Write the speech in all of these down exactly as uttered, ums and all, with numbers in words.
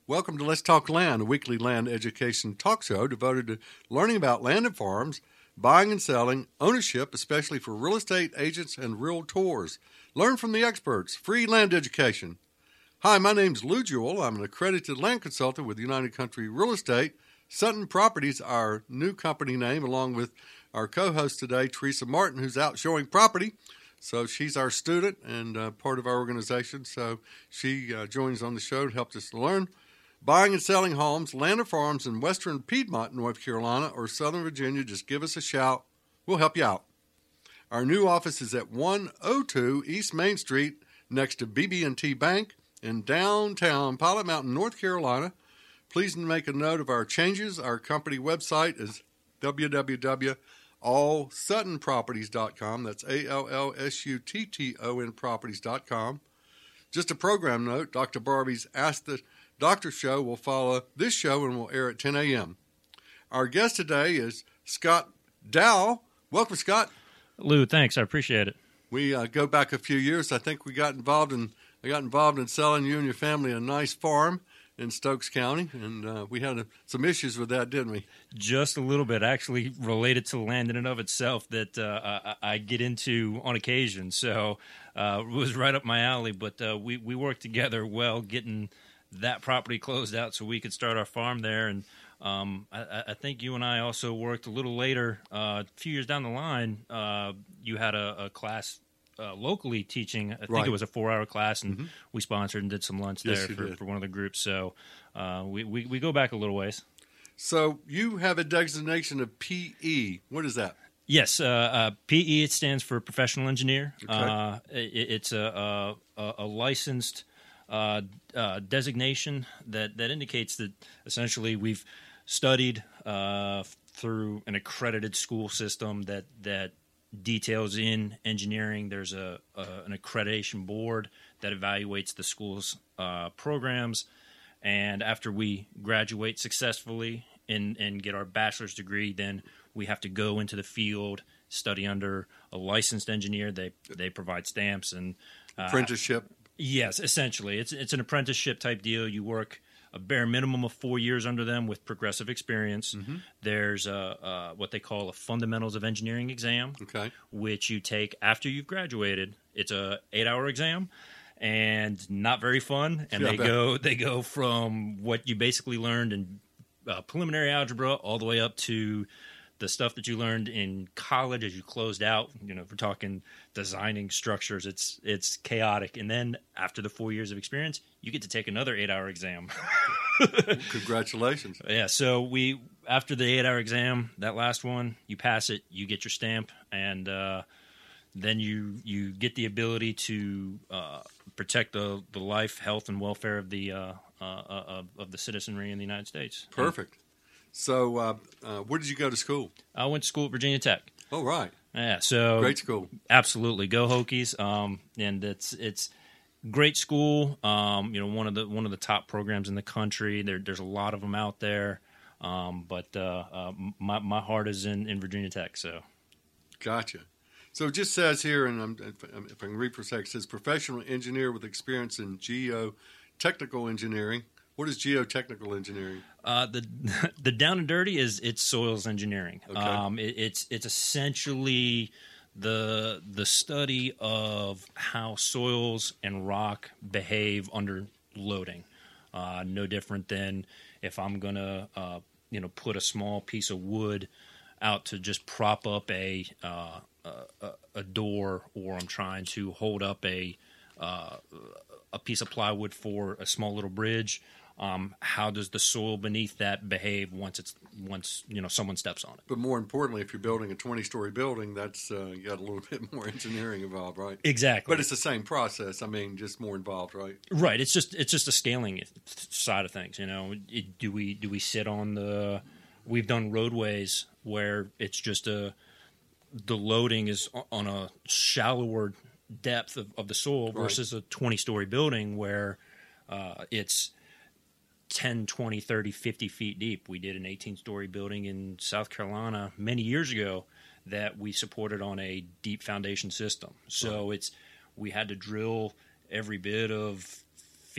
Welcome to Let's Talk Land, a weekly land education talk show devoted to learning about land and farms, buying and selling, ownership, especially for real estate agents and realtors. Learn from the experts. Free land education. Hi, my name's Lou Jewell. I'm an accredited land consultant with United Country Real Estate. Sutton Properties, our new company name, along with our co-host today, Teresa Martin, who's out showing property. So she's our student and uh, part of our organization. So she uh, joins on the show to help us learn. Buying and selling homes, land or farms in western Piedmont, North Carolina, or southern Virginia, just give us a shout. We'll help you out. Our new office is at one oh two East Main Street next to B B and T Bank in downtown Pilot Mountain, North Carolina. Please make a note of our changes. Our company website is w w w dot all sutton properties dot com. That's A L L S U T T O N properties dot com. Just a program note, Doctor Barbie's Ask the Doctor show will follow this show and will air at ten a.m. Our guest today is Scott Dow. Welcome, Scott. Lou, thanks. I appreciate it. We uh, go back a few years. I think we got involved in I got involved in selling you and your family a nice farm in Stokes County, and uh, we had uh, some issues with that, didn't we? Just a little bit, actually related to land in and of itself that uh, I, I get into on occasion. So uh, it was right up my alley, but uh, we, we worked together well getting that property closed out so we could start our farm there. And um, I, I think you and I also worked a little later, uh, a few years down the line. Uh, you had a, a class uh, locally teaching. I think right. It was a four-hour class, and mm-hmm. we sponsored and did some lunch yes, there for, for one of the groups. So uh, we, we, we go back a little ways. So you have a designation of P E. What is that? Yes, uh, uh, P E, it stands for Professional Engineer. Okay. Uh, it, it's a, a, a licensed Uh, uh, designation that, that indicates that essentially we've studied uh, through an accredited school system that that details in engineering. There's a, a an accreditation board that evaluates the school's uh, programs, and after we graduate successfully and, and get our bachelor's degree, then we have to go into the field, study under a licensed engineer. They they provide stamps and uh, apprenticeship. Yes, essentially. It's it's an apprenticeship type deal. You work a bare minimum of four years under them with progressive experience. Mm-hmm. There's a, a, what they call a Fundamentals of Engineering exam, okay. which you take after you've graduated. It's a eight-hour exam and not very fun. And yeah, they go they go from what you basically learned in uh, preliminary algebra all the way up to the stuff that you learned in college as you closed out. You know, if we're talking designing structures, it's it's chaotic. And then after the four years of experience, you get to take another eight-hour exam. Congratulations. Yeah, so we after the eight-hour exam, that last one, you pass it, you get your stamp, and uh, then you you get the ability to uh, protect the, the life, health, and welfare of the uh, uh, uh, of the citizenry in the United States. Perfect. So, uh, uh, where did you go to school? I went to school at Virginia Tech. Oh, right. Yeah, so great school. Absolutely, go Hokies. Um, and it's it's great school. Um, you know, one of the one of the top programs in the country. There, there's a lot of them out there. Um, but uh, uh, my my heart is in, in Virginia Tech. So, gotcha. So it just says here, and I'm, if I can read for a sec, it says professional engineer with experience in geotechnical engineering. What is geotechnical engineering? Uh, the the down and dirty is it's soils engineering. Okay. Um, it, it's it's essentially the the study of how soils and rock behave under loading. Uh, no different than if I'm gonna uh, you know put a small piece of wood out to just prop up a uh, a, a door, or I'm trying to hold up a uh, a piece of plywood for a small little bridge. Um, how does the soil beneath that behave once it's once you know someone steps on it? But more importantly, if you're building a twenty-story building, that's uh, you got a little bit more engineering involved, right? Exactly. But it's the same process. I mean, just more involved, right? Right. It's just it's just a scaling side of things. You know, it, do we do we sit on the? We've done roadways where it's just a the loading is on a shallower depth of, of the soil right. versus a twenty-story building where uh, it's ten, twenty, thirty, fifty feet deep. We did an eighteen-story building in South Carolina many years ago that we supported on a deep foundation system. So right. it's we had to drill every bit of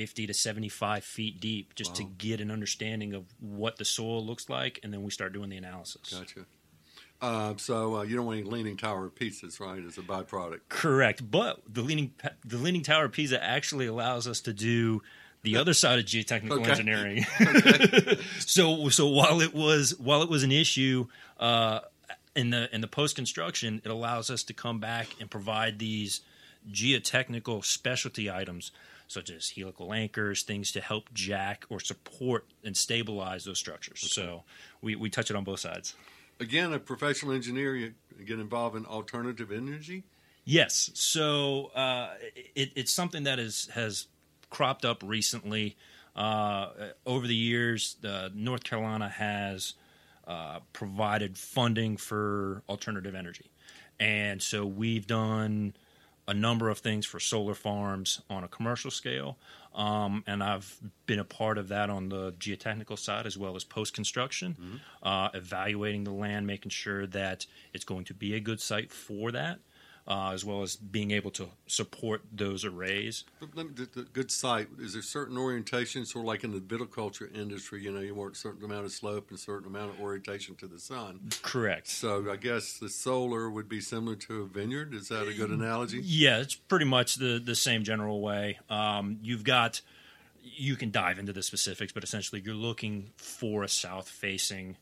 fifty to seventy-five feet deep just Wow. to get an understanding of what the soil looks like, and then we start doing the analysis. Gotcha. Uh, so uh, you don't want any leaning tower of Pisas, right, as a byproduct? Correct, but the leaning the leaning tower of Pisa actually allows us to do the other side of geotechnical Okay. engineering. Okay. so so while it was while it was an issue uh, in the in the post construction, it allows us to come back and provide these geotechnical specialty items such as helical anchors, things to help jack or support and stabilize those structures. Okay. So we, we touch it on both sides. Again, a professional engineer, you get involved in alternative energy? Yes. So uh, it, it's something that is, has cropped up recently. Uh, over the years, uh, North Carolina has uh, provided funding for alternative energy. And so we've done a number of things for solar farms on a commercial scale. Um, and I've been a part of that on the geotechnical side as well as post-construction, mm-hmm. uh, evaluating the land, making sure that it's going to be a good site for that, uh, as well as being able to support those arrays. But let me, the, the good site, is there certain orientations, sort of like in the viticulture industry, you know, you want a certain amount of slope and a certain amount of orientation to the sun? Correct. So I guess the solar would be similar to a vineyard. Is that a good analogy? Yeah, it's pretty much the, the same general way. Um, you've got, you can dive into the specifics, but essentially you're looking for a south-facing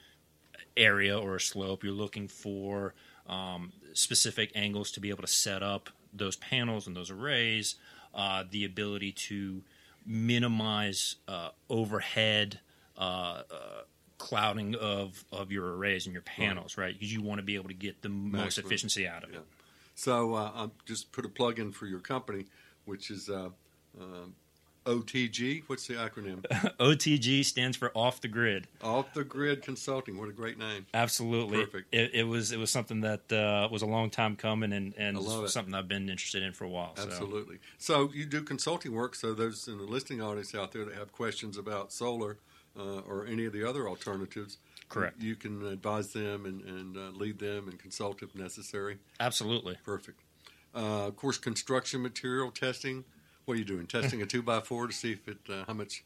area or a slope. You're looking for um, specific angles to be able to set up those panels and those arrays, uh, the ability to minimize uh, overhead uh, uh, clouding of, of your arrays and your panels, right? Because you want to be able to get the most Maximum. efficiency out of Yeah. it. So uh, I'll just put a plug in for your company, which is uh, uh, O T G. What's the acronym? O T G stands for Off the Grid. Off the Grid Consulting. What a great name. Absolutely. Perfect. It, it was it was something that uh, was a long time coming, and, and I love it. something I've been interested in for a while. Absolutely. So. so you do consulting work, so those in the listening audience out there that have questions about solar uh, or any of the other alternatives, correct, you can advise them and, and uh, lead them and consult if necessary. Absolutely. Perfect. Uh, of course, construction material testing. What are you doing? Testing a two by four to see if it uh, how much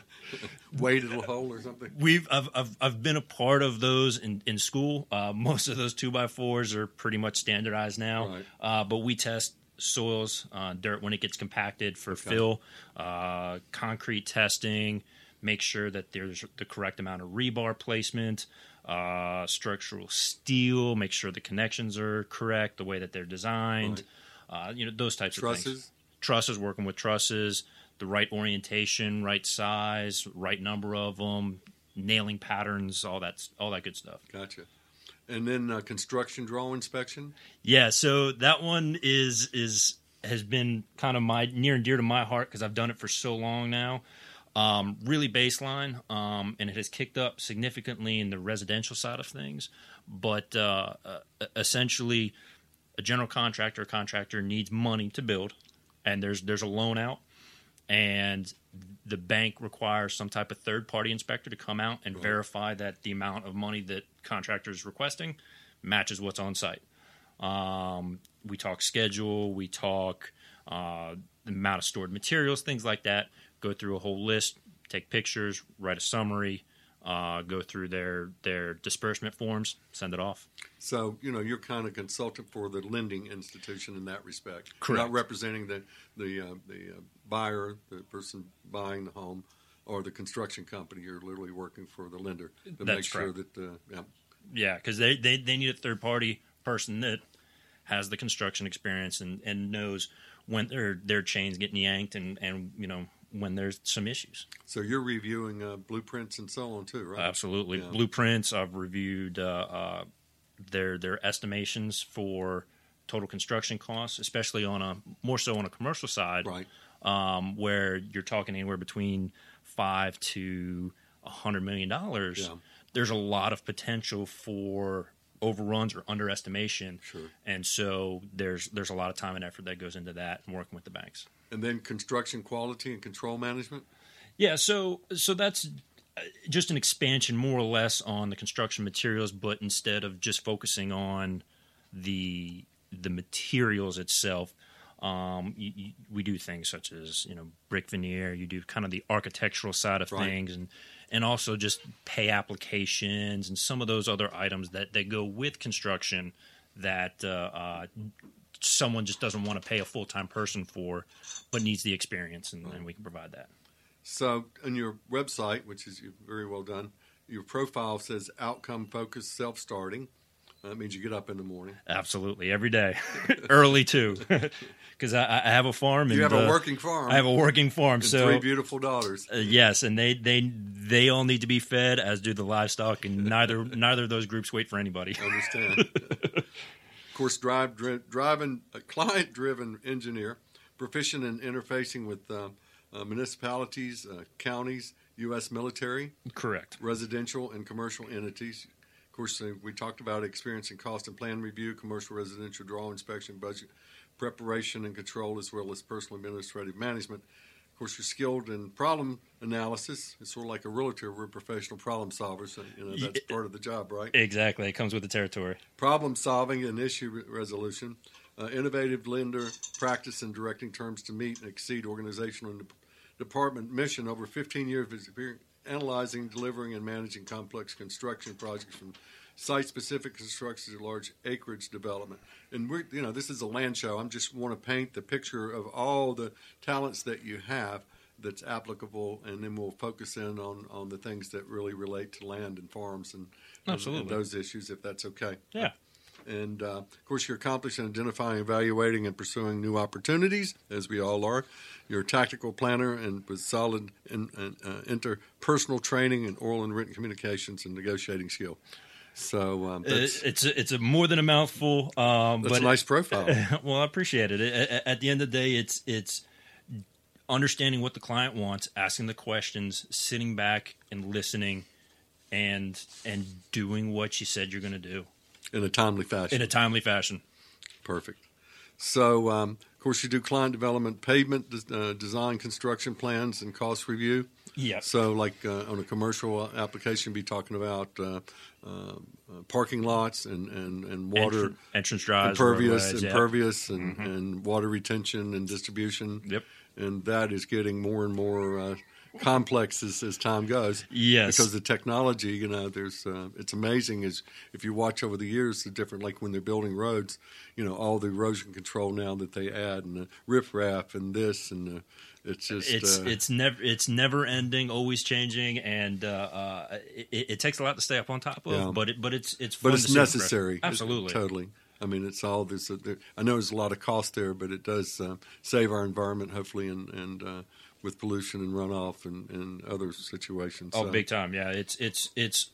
weight it'll hold or something? We've I've I've, I've been a part of those in in school. Uh, most of those two by fours are pretty much standardized now. Right. Uh, but we test soils, uh, dirt when it gets compacted for Okay. fill, uh, concrete testing. Make sure that there's the correct amount of rebar placement, uh, structural steel. Make sure the connections are correct, the way that they're designed. Right. Uh, you know, those types Trusses? of things. Trusses, working with trusses, the right orientation, right size, right number of them, nailing patterns, all that, all that good stuff. Gotcha. And then uh, construction draw inspection. Yeah, so that one is is has been kind of my near and dear to my heart because I've done it for so long now. Um, really baseline, um, and it has kicked up significantly in the residential side of things. But uh, uh, essentially, a general contractor or contractor needs money to build, and there's there's a loan out, and the bank requires some type of third-party inspector to come out and Right. verify that the amount of money that contractor is requesting matches what's on site. Um, we talk schedule, we talk uh, the amount of stored materials, things like that. Go through a whole list, take pictures, write a summary, uh, go through their their disbursement forms, send it off. So, you know, you're kind of consultant for the lending institution in that respect. You're Correct. not representing the the uh, the uh, buyer, the person buying the home, or the construction company. You're literally working for the lender to That's make sure correct. that, uh, yeah. Yeah, because they, they, they need a third-party person that has the construction experience and, and knows when their their chain's getting yanked and, and, you know, when there's some issues. So you're reviewing uh, blueprints and so on too, right? Absolutely. Yeah. Blueprints, I've reviewed uh, uh, their their estimations for total construction costs, especially on a more so on a commercial side, Right. um, where you're talking anywhere between five to a hundred million dollars. Yeah. There's a lot of potential for overruns or underestimation, Sure. and so there's there's a lot of time and effort that goes into that and working with the banks. And then construction quality and control management. Yeah, so so that's just an expansion more or less on the construction materials, but instead of just focusing on the the materials itself, Um, you, you, we do things such as, you know, brick veneer. You do kind of the architectural side of Right. things, and and also just pay applications and some of those other items that, that go with construction that uh, uh, someone just doesn't want to pay a full-time person for, but needs the experience, and, and we can provide that. So, on your website, which is very well done, your profile says outcome-focused self-starting. That means you get up in the morning. Absolutely, every day, early too, because I, I have a farm. And, You have a uh, working farm. I have a working farm, and so three beautiful daughters. uh, yes, and they, they they all need to be fed, as do the livestock, and neither neither of those groups wait for anybody. I understand. Of course, drive, dri- driving a client-driven engineer, proficient in interfacing with uh, uh, municipalities, uh, counties, U S military, Correct. residential, and commercial entities. Of course, uh, we talked about experience in cost and plan review, commercial residential draw inspection, budget preparation and control, as well as personal administrative management. Of course, you're skilled in problem analysis. It's sort of like a realtor. We're professional problem solvers. And, you know, that's Yeah. part of the job, right? Exactly, it comes with the territory. Problem solving and issue re- resolution, uh, innovative lender practice in directing terms to meet and exceed organizational and de- department mission. Over fifteen years of experience analyzing, delivering, and managing complex construction projects from site-specific construction to large acreage development. And we're, you know, this is a land show. I just want to paint the picture of all the talents that you have that's applicable, and then we'll focus in on, on the things that really relate to land and farms and, and, Absolutely. and those issues, if that's okay. Yeah. And, uh, of course, you're accomplished in identifying, evaluating, and pursuing new opportunities, as we all are. You're a tactical planner and with solid in, in, uh, interpersonal training and oral and written communications and negotiating skill. So um, that's, It- it's a, it's a more than a mouthful, um, that's but a nice profile. well, I appreciate it. At, at- at the end of the day, it's it's understanding what the client wants, asking the questions, sitting back and listening, and and doing what you said you're going to do In a timely fashion. in a timely fashion. Perfect. So, um, of course, you do client development, pavement uh, design, construction plans, and cost review. Yes. So, like uh, on a commercial application, be talking about uh, uh, uh, parking lots and, and, and water, Entran- entrance drives, impervious, roadways, yeah. impervious, and, and water retention and distribution. Yep. And that is getting more and more uh, complex as, as time goes. Yes. Because the technology, you know, there's uh, it's amazing as if you watch over the years the different, like when they're building roads, you know, all the erosion control now that they add and the riprap and this and the, it's just It's uh, it's never it's never ending, always changing, and uh, uh, it, it takes a lot to stay up on top of. Yeah. But it but it's it's but fun it's to see the progression. necessary. Absolutely. It- totally. I mean, it's all this. Uh, there, I know there's a lot of cost there, but it does uh, save our environment, hopefully, and and uh, with pollution and runoff and, and other situations. Oh, So, big time! Yeah, it's it's it's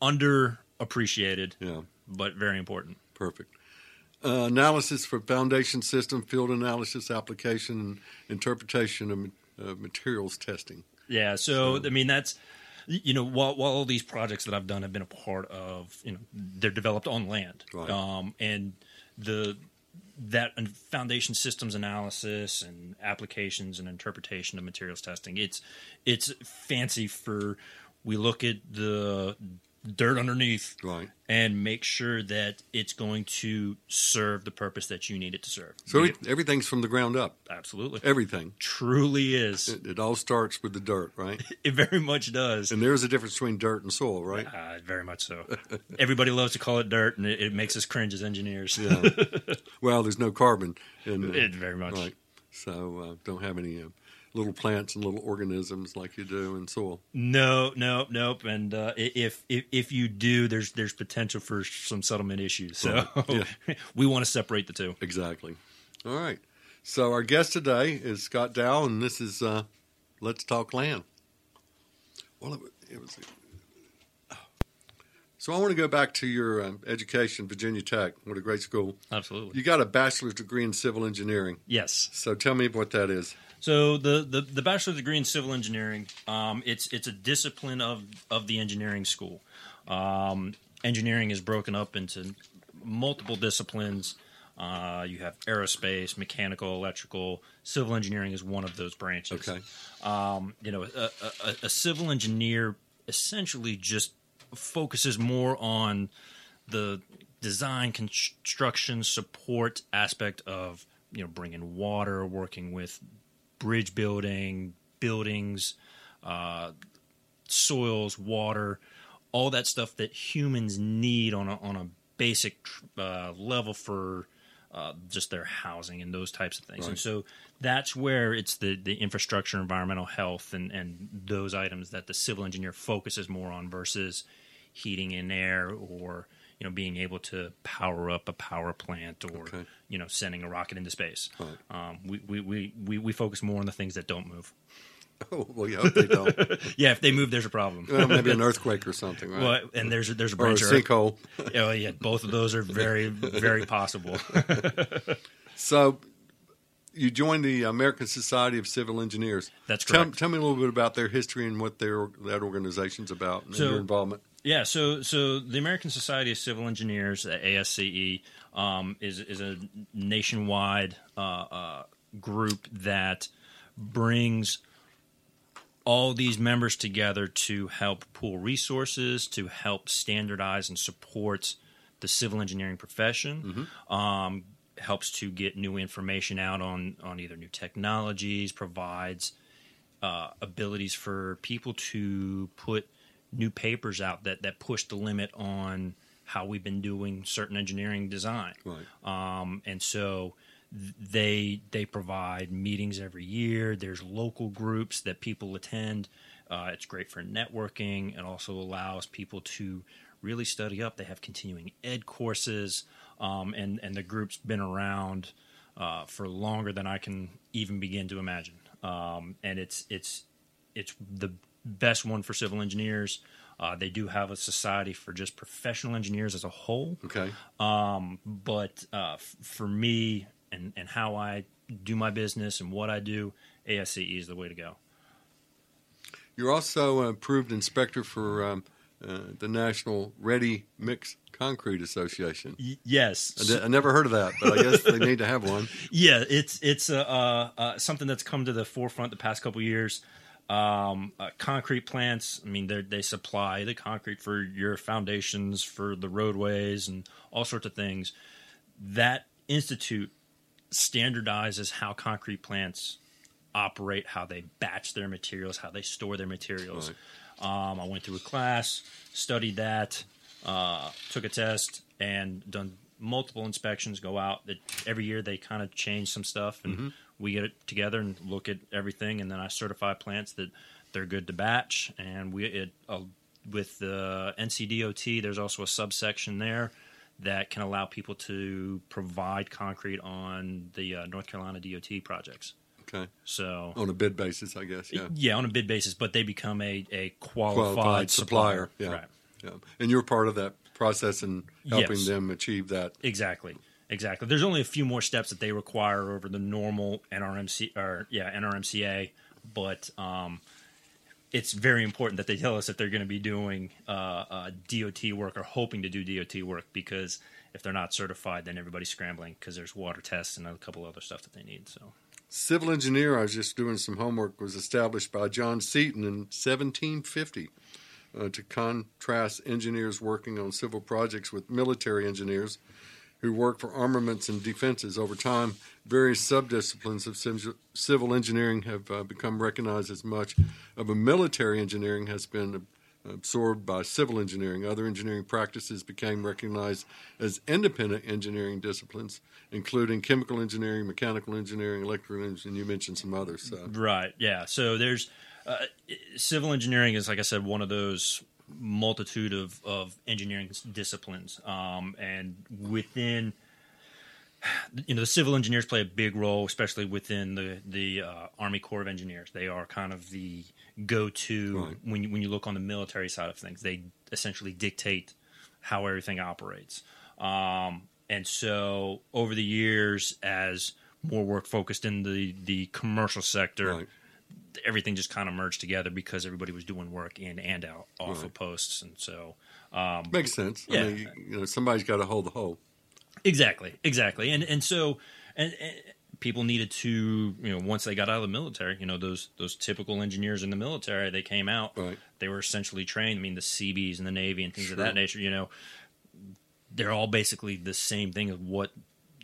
underappreciated, Yeah, but very important. perfect. Uh, analysis for foundation system, field analysis, application, and interpretation of ma- uh, materials testing. Yeah, so, I mean that's you know while while all these projects that I've done have been a part of, you know, they're developed on land, Right. um, and the that and foundation systems analysis and applications and interpretation of materials testing. It's it's fancy for we look at the dirt underneath Right. and make sure that it's going to serve the purpose that you need it to serve. So Be it, everything's from the ground up. Absolutely. Everything. Truly is. It, it all starts with the dirt, right? It very much does. And there's a difference between dirt and soil, right? Uh, very much so. Everybody loves to call it dirt, and it, it makes us cringe as engineers. Yeah. Well, there's no carbon in uh, It very much. Right. So uh, don't have any uh, little plants and little organisms like you do in soil. No, no, nope. And uh, i- if, if if you do, there's there's potential for some settlement issues. So Right. we want to separate the two. Exactly. All right. So our guest today is Scott Dow, and this is uh, Let's Talk Land. Well, it, it was. So I want to go back to your um, education, Virginia Tech. What a great school. Absolutely. You got a bachelor's degree in civil engineering. Yes. So tell me what that is. So the, the, the bachelor's degree in civil engineering, um, it's it's a discipline of, of the engineering school. Um, engineering is broken up into multiple disciplines. Uh, you have aerospace, mechanical, electrical. Civil engineering is one of those branches. Okay. Um, you know, a, a, a civil engineer essentially just focuses more on the design, construction, support aspect of you know, bringing water, working with bridge building, buildings, uh, soils, water, all that stuff that humans need on a, on a basic uh, level for uh, just their housing and those types of things. Right. And so that's where it's the, the infrastructure, environmental health, and, and those items that the civil engineer focuses more on versus heating and air, or you know, being able to power up a power plant, or Okay. you know, sending a rocket into space. Right. Um, we, we, we, we, we focus more on the things that don't move. Oh, well, you hope they don't. Yeah, if they move, there's a problem. Well, maybe an earthquake or something, right? Well, and there's a, there's a or a branch. sinkhole. Oh yeah, both of those are very very possible. So, you joined the American Society of Civil Engineers. That's Tell, correct. tell me a little bit about their history and what their that organization's about, and So- your involvement. Yeah, so so the American Society of Civil Engineers, the A S C E, um, is is a nationwide uh, uh, group that brings all these members together to help pool resources, to help standardize and support the civil engineering profession. Um, helps to get new information out on on either new technologies, provides uh, abilities for people to put new papers out that, that push the limit on how we've been doing certain engineering design. Right. Um, and so th- they they provide meetings every year. There's local groups that people attend. Uh, it's great for networking. It also allows people to really study up. They have continuing ed courses, um, and, and the group's been around uh, for longer than I can even begin to imagine. Um, and it's it's it's the best one for civil engineers. Uh, they do have a society for just professional engineers as a whole. Okay. Um, but uh, f- for me and, and how I do my business and what I do, A S C E is the way to go. You're also an approved inspector for um, uh, the National Ready Mix Concrete Association. Y- yes. I, di- I never heard of that, but I guess they need to have one. Yeah, it's it's uh, uh, uh, something that's come to the forefront the past couple years. Um, uh, concrete plants, I mean, they they supply the concrete for your foundations, for the roadways, and all sorts of things. That institute standardizes how concrete plants operate, how they batch their materials, how they store their materials. Um, I went through a class, studied that, uh, took a test, and done multiple inspections. Go out that every year they kind of change some stuff, and Mm-hmm. we get it together and look at everything, and then I certify plants that they're good to batch. And we it uh, with the N C D O T, there's also a subsection there that can allow people to provide concrete on the uh, North Carolina D O T projects. Okay. So On a bid basis, I guess, yeah. yeah, on a bid basis, but they become a, a qualified, Qualified supplier. supplier, yeah. Right. Yeah. And you're part of that process in helping Yes. them achieve that. Exactly. Exactly. There's only a few more steps that they require over the normal N R M C or yeah, N R M C A, but um, it's very important that they tell us if they're going to be doing uh, uh, D O T work or hoping to do D O T work, because if they're not certified, then everybody's scrambling because there's water tests and a couple other stuff that they need. So Civil engineer, I was just doing some homework, was established by John Seton in seventeen fifty uh, to contrast engineers working on civil projects with military engineers who work for armaments and defenses. Over time, various subdisciplines of civ- civil engineering have uh, become recognized as much of a military engineering has been absorbed by civil engineering. Other engineering practices became recognized as independent engineering disciplines, including chemical engineering, mechanical engineering, electrical engineering, and you mentioned some others. So. right, yeah. So there's uh, civil engineering is, like I said, one of those multitude of, of engineering disciplines, um, and within you know the civil engineers play a big role, especially within the the uh, Army Corps of Engineers. They are kind of the go-to Right. when you, when you look on the military side of things. They essentially dictate how everything operates, um, and so over the years, as more work focused in the the commercial sector. Right. Everything just kind of merged together because everybody was doing work in and out off Right. of posts, and so um, Makes sense. Yeah. I mean, you, you know, somebody's got to hold the whole. exactly, exactly, and and so and, and people needed to, you know, once they got out of the military, you know, those those typical engineers in the military, they came out, Right. they were essentially trained. I mean, the Seabees and the Navy and things Sure. of that nature, you know, they're all basically the same thing as what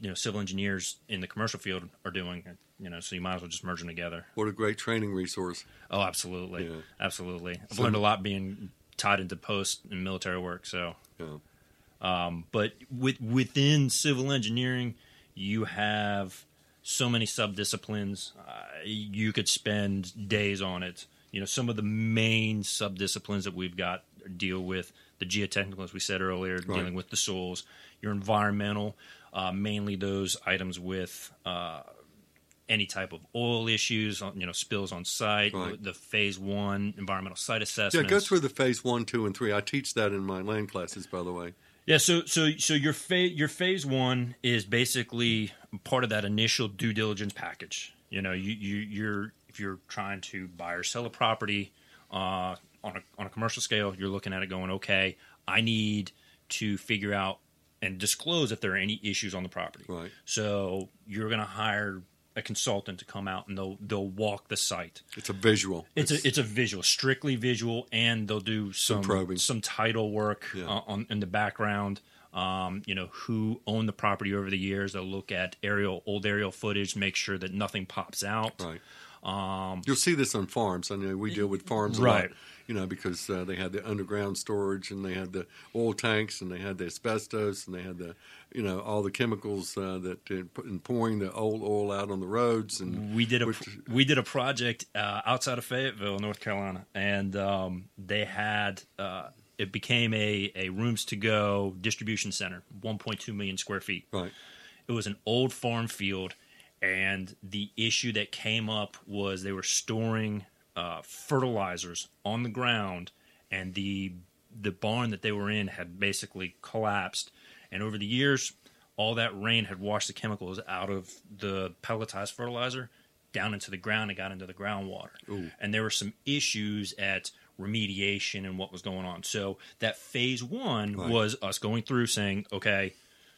you know civil engineers in the commercial field are doing. You know, so you might as well just merge them together. What a great training resource. Oh, absolutely, Yeah. absolutely. I've So- learned a lot being tied into post and military work. So, Yeah. um, but with within civil engineering, you have so many subdisciplines. Uh, you could spend days on it. You know, some of the main subdisciplines that we've got deal with the geotechnical, as we said earlier, Right. dealing with the soils. Your environmental, uh, mainly those items with uh, any type of oil issues, on, you know, spills on site. Right. The phase one environmental site Yeah, assessments. go through the phase one, two, and three. I teach that in my land classes, by the way. Yeah, so so so your phase your phase one is basically part of that initial due diligence package. You know, you, you you're if you're trying to buy or sell a property uh, on a on a commercial scale, you're looking at it going, okay, I need to figure out and disclose if there are any issues on the property. Right. So you're going to hire a consultant to come out and they'll they'll walk the site. It's a visual. It's a it's a visual, strictly visual, and they'll do some probing. some title work Yeah. uh, on in the background. Um, you know, who owned the property over the years. They'll look at aerial old aerial footage, make sure that nothing pops out. Right. Um, You'll see this on farms. I know we deal with farms a Right. lot, you know, because uh, they had the underground storage and they had the oil tanks and they had the asbestos and they had the, you know, all the chemicals uh, that uh, put in pouring the old oil out on the roads. And we did a which- we did a project uh, outside of Fayetteville, North Carolina, and um, they had uh, it became a a rooms to go distribution center, one point two million square feet. right. It was an old farm field, and the issue that came up was they were storing uh, fertilizers on the ground, and the the barn that they were in had basically collapsed. And over the years, all that rain had washed the chemicals out of the pelletized fertilizer down into the ground and got into the groundwater. Ooh. And there were some issues at remediation and what was going on. So that phase one Right. was us going through saying, okay,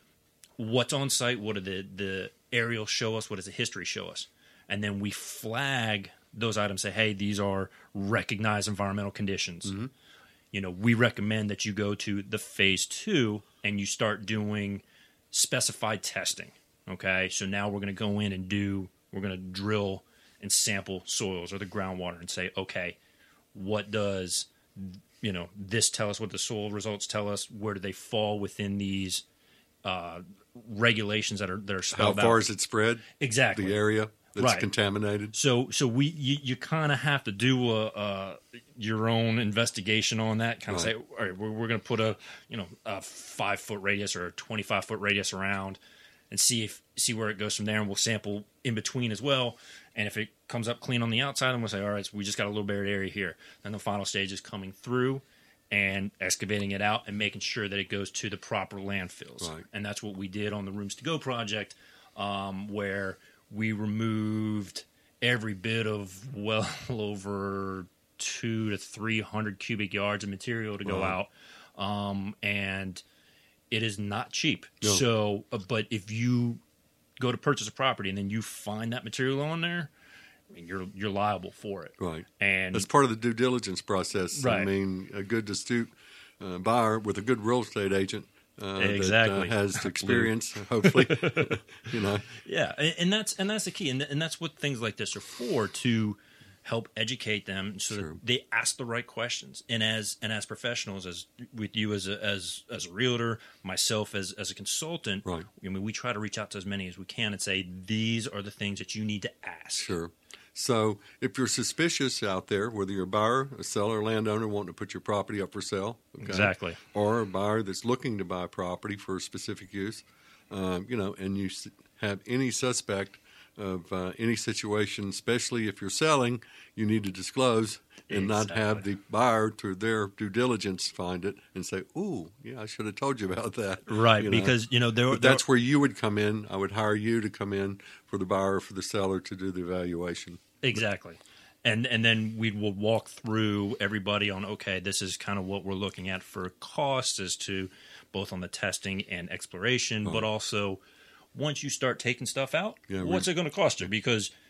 what's on site? What do the, the aerials show us? What does the history show us? And then we flag those items, say, hey, these are recognized environmental conditions. Mm-hmm. You know, we recommend that you go to the phase two and you start doing specified testing. Okay, so now we're going to go in and do, we're going to drill and sample soils or the groundwater and say, okay, what does, you know, this tell us? What the soil results tell us? Where do they fall within these uh, regulations that are that are How spelled out? far is it spread? Exactly. The area that's Right. contaminated? So, so we you, you kind of have to do a, a your own investigation on that. Kind of Right. say, all right, we're, we're going to put a you know a five foot radius or a twenty five foot radius around, and see if see where it goes from there, and we'll sample in between as well. And if it comes up clean on the outside, then we'll say, all right, so we just got a little buried area here. Then the final stage is coming through and excavating it out and making sure that it goes to the proper landfills. Right. And that's what we did on the Rooms to Go project, um, where we removed every bit of well over two to three hundred cubic yards of material to go Wow. out, um, and it is not cheap. No. So, uh, but if you go to purchase a property and then you find that material on there, I mean, you're you're liable for it. Right. And That's part of the due diligence process. I Right. mean, a good astute uh, buyer with a good real estate agent uh, Exactly. that uh, has experience, hopefully, you know. Yeah, and, and that's and that's the key, and, and that's what things like this are for, to help educate them so Sure. that they ask the right questions. And as and as professionals, as with you as a, as as a realtor, myself as as a consultant, Right. I mean, we try to reach out to as many as we can and say these are the things that you need to ask. Sure. So if you're suspicious out there, whether you're a buyer, a seller, landowner wanting to put your property up for sale, okay, Exactly. or a buyer that's looking to buy property for specific use, um, you know, and you s- have any suspect of uh, any situation, especially if you're selling, you need to disclose and not have Exactly. the buyer, through their due diligence, find it and say, "Ooh, yeah, I should have told you about that." Right, You know? because you know there. But there- that's where you would come in. I would hire you to come in for the buyer or for the seller to do the evaluation. Exactly. And and then we will walk through everybody on, okay, this is kind of what we're looking at for costs as to both on the testing and exploration, but also once you start taking stuff out, Yeah, what's we- it going to cost you? Because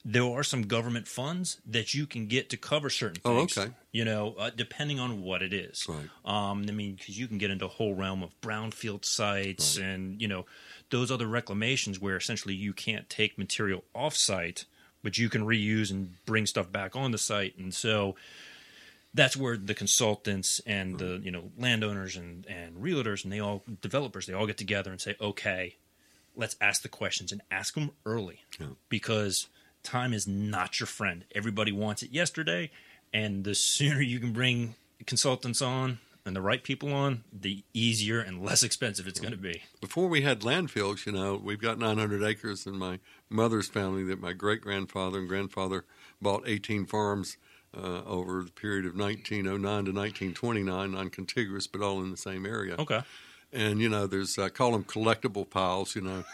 there are some government funds that you can get to cover certain things. Oh, okay. You know, uh, depending on what it is. Right. Um, I mean, because you can get into a whole realm of brownfield sites Right. and, you know, those other reclamations where essentially you can't take material off-site, but you can reuse and bring stuff back on the site. And so that's where the consultants and the, you know, landowners and, and realtors and they all, developers, they all get together and say, okay, let's ask the questions and ask them early. Yeah. Because time is not your friend. Everybody wants it yesterday, and the sooner you can bring consultants on and the right people on, the easier and less expensive it's going to be. Before we had landfills, you know, we've got nine hundred acres in my mother's family that my great-grandfather and grandfather bought eighteen farms uh, over the period of nineteen oh nine to nineteen twenty-nine, non-contiguous, but all in the same area. Okay. And, you know, there's, I call them collectible piles, you know.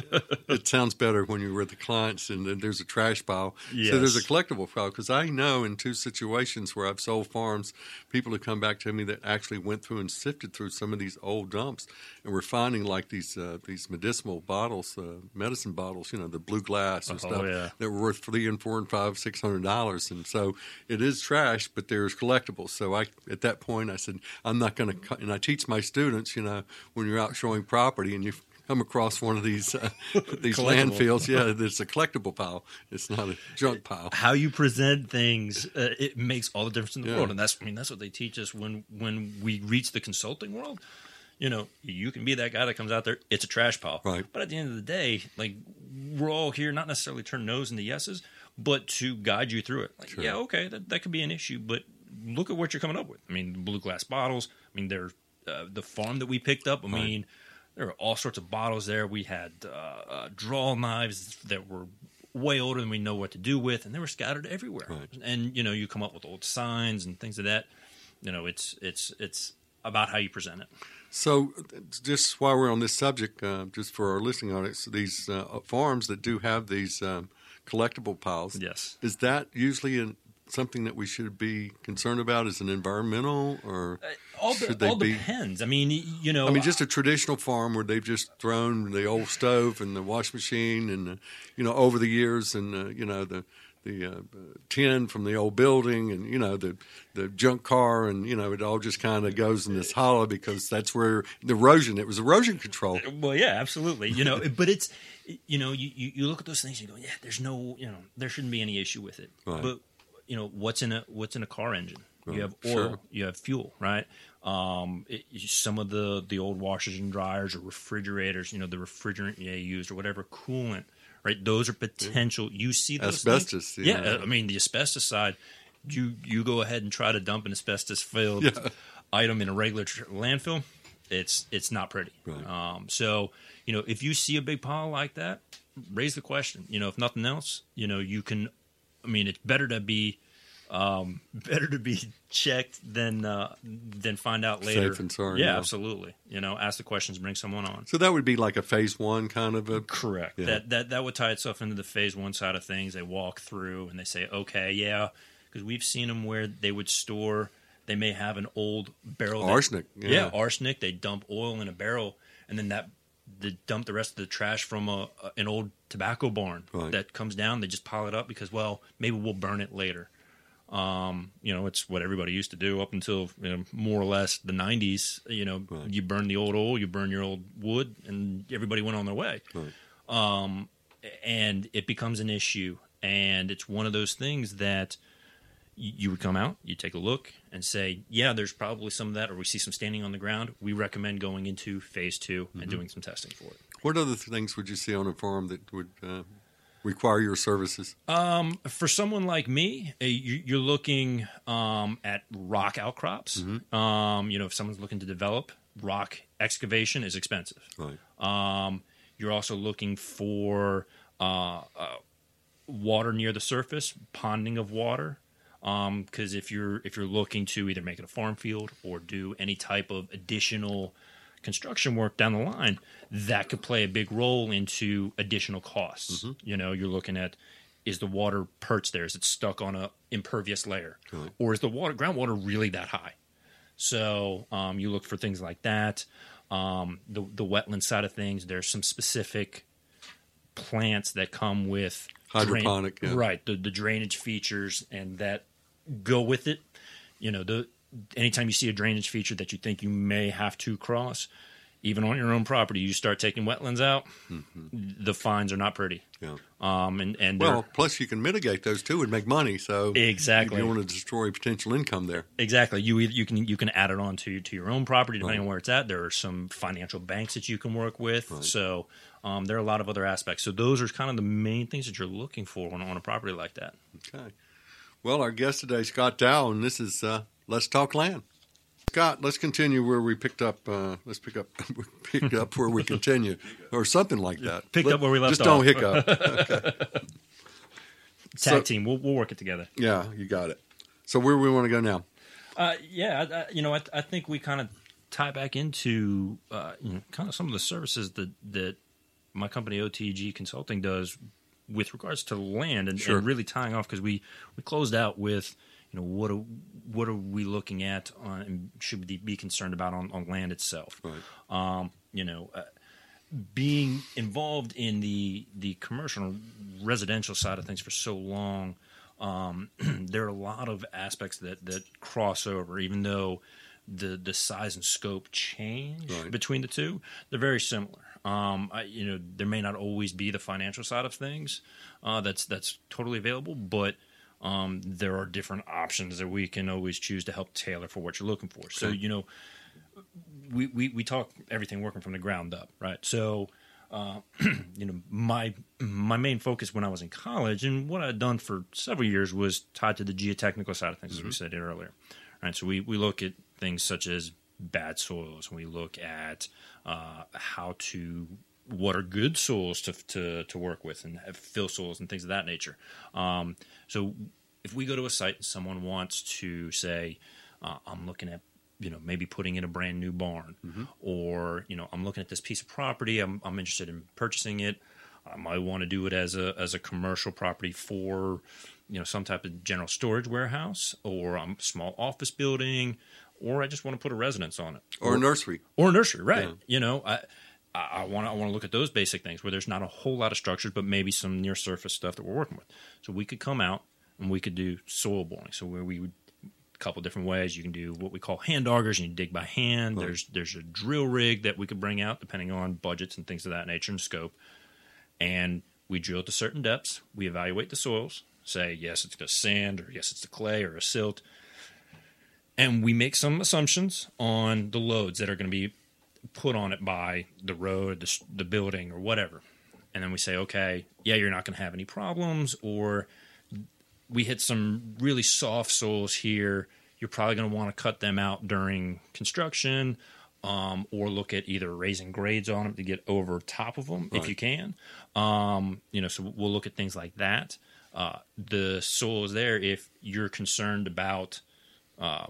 It sounds better when you're with the clients, and then there's a trash pile. Yes. So there's a collectible pile, because I know in two situations where I've sold farms, people have come back to me that actually went through and sifted through some of these old dumps, and we're finding like these uh, these medicinal bottles, uh, medicine bottles, you know, the blue glass and Oh, stuff, yeah. that were worth three and four and five, six hundred dollars. And so it is trash, but there's collectibles. So I, at that point, I said, I'm not going to, and I teach my students, you know, when you're out showing property and you come across one of these uh, these Collectible. landfills, yeah, it's a collectible pile. It's not a junk pile. How you present things, uh, it makes all the difference in the Yeah. world. And that's, I mean, that's what they teach us when, when we reach the consulting world. You know, you can be that guy that comes out there, it's a trash pile. Right. But at the end of the day, like, we're all here not necessarily turn no's into yeses, but to guide you through it. Like, Sure. yeah, okay, that, that could be an issue, but look at what you're coming up with. I mean, blue glass bottles. I mean, they're uh, the farm that we picked up. I Right. mean, there were all sorts of bottles there. We had uh, uh, draw knives that were way older than we know what to do with, and they were scattered everywhere. Right. And you know, you come up with old signs and things of that. You know, it's it's it's about how you present it. So, just while we're on this subject, uh, just for our listening audience, these uh, farms that do have these um, collectible piles, Yes. is that usually an, something that we should be concerned about as an environmental, or All, should de- they all be? depends. I mean, y- you know, I mean, just a traditional farm where they've just thrown the old stove and the wash machine, and uh, you know, over the years, and uh, you know, the the uh, tin from the old building, and you know, the the junk car, and you know, it all just kind of goes in this hollow because that's where the erosion. It was erosion control. Well, yeah, absolutely. You know, but it's, you know, you, you, you look at those things and you go, yeah, there's no, you know, there shouldn't be any issue with it. Right. But, you know, what's in a what's in a car engine? Right. You have oil, Sure. you have fuel, right? Um, it, some of the, the old washers and dryers or refrigerators, you know, the refrigerant you used or whatever, coolant, right? Those are potential. You see those Asbestos, things? yeah. Yeah, I mean, the asbestos side, you you go ahead and try to dump an asbestos-filled Yeah. item in a regular tr- landfill, it's it's not pretty. Right. Um, so, you know, if you see a big pile like that, raise the question. You know, if nothing else, you know, you can. I mean, it's better to be um, better to be checked than uh, than find out later. Safe and sorry, Yeah, yeah. absolutely. You know, ask the questions, bring someone on. So that would be like a phase one kind of a. Correct. Yeah. That that that would tie itself into the phase one side of things. They walk through and they say, okay, yeah, because we've seen them where they would store. They may have an old barrel. that- Arsenic, yeah. arsenic. They dump oil in a barrel, and then that they dump the rest of the trash from a, a an old tobacco barn Right. that comes down. They just pile it up because, well, maybe we'll burn it later. Um, you know, it's what everybody used to do up until, you know, more or less the nineties. You know, Right. you burn the old oil, you burn your old wood, and everybody went on their way. Right. Um, and it becomes an issue, and it's one of those things that you, you would come out, you take a look, and say, yeah, there's probably some of that, or we see some standing on the ground. We recommend going into phase two and doing some testing for it. What other things would you see on a farm that would uh, require your services? Um, for someone like me, uh, you, you're looking um, at rock outcrops. Um, you know, if someone's looking to develop, rock excavation is expensive. Right. Um, you're also looking for uh, uh, water near the surface, ponding of water. Because if you're if you're looking to either make it a farm field or do any type of additional construction work down the line, that could play a big role into additional costs. You know, you're looking at, is the water perched there? Is it stuck on a impervious layer? Right. Or is the water groundwater really that high? So um, you look for things like that. Um, the the wetland side of things, there's some specific plants that come with hydroponic, drain, yeah. right? The the drainage features and that go with it. You know, the anytime you see a drainage feature that you think you may have to cross, even on your own property, you start taking wetlands out, mm-hmm. the fines are not pretty. Yeah. Um, and, and well, plus you can mitigate those too and make money. So exactly, you don't want to destroy potential income there. Exactly. You you can you can add it on to, to your own property depending right. on where it's at. There are some financial banks that you can work with. Right. So um, there are a lot of other aspects. So those are kind of the main things that you're looking for on, on a property like that. Okay. Well, our guest today is Scott Dow, and this is uh, Let's Talk Land. Scott, let's continue where we picked up. Uh, let's pick up, pick up where we continue, or something like that. Picked Let, up where we left just off. Just don't hiccup. Okay. Tag so, team, we'll we'll work it together. Yeah, you got it. So where do we want to go now? Uh, yeah, I, I, you know, I, I think we kind of tie back into uh, you know, kind of some of the services that that my company O T G Consulting does with regards to land, and, sure. and really tying off because we we closed out with. You know, what are, what are we looking at on, and should we be concerned about on, on land itself? Right. Um, you know, uh, being involved in the the commercial and residential side of things for so long, um, there are a lot of aspects that, that cross over, even though the, the size and scope change right. between the two. They're very similar. Um, I, you know, there may not always be the financial side of things uh, that's that's totally available, but Um, there are different options that we can always choose to help tailor for what you're looking for. So, you know, we, we, we talk everything working from the ground up, right? So, uh, you know, my my main focus when I was in college and what I'd done for several years was tied to the geotechnical side of things, mm-hmm. as we said earlier. Right? So we, we look at things such as bad soils. We look at uh, how to what are good soils to to to work with and have fill soils and things of that nature. Um, so if we go to a site and someone wants to say, uh, I'm looking at, you know, maybe putting in a brand new barn, mm-hmm. or, you know, I'm looking at this piece of property, I'm I'm interested in purchasing it. I might want to do it as a as a commercial property for, you know, some type of general storage warehouse, or a small office building, or I just want to put a residence on it. Or, or a nursery. Or a nursery, right. Yeah. You know, I I want to I want to look at those basic things where there's not a whole lot of structures, but maybe some near surface stuff that we're working with. So we could come out and we could do soil boring. So where we would a couple different ways. You can do what we call hand augers, and you dig by hand. Right. There's there's a drill rig that we could bring out depending on budgets and things of that nature and scope. And we drill to certain depths. We evaluate the soils. Say yes, it's the sand, or yes, it's the clay or a silt. And we make some assumptions on the loads that are going to be put on it by the road, the, the building, or whatever. And then we say, okay, yeah, you're not going to have any problems, or we hit some really soft soils here. You're probably going to want to cut them out during construction, um, or look at either raising grades on them to get over top of them, right. if you can. Um, you know, so we'll look at things like that. Uh, the soil is there if you're concerned about uh,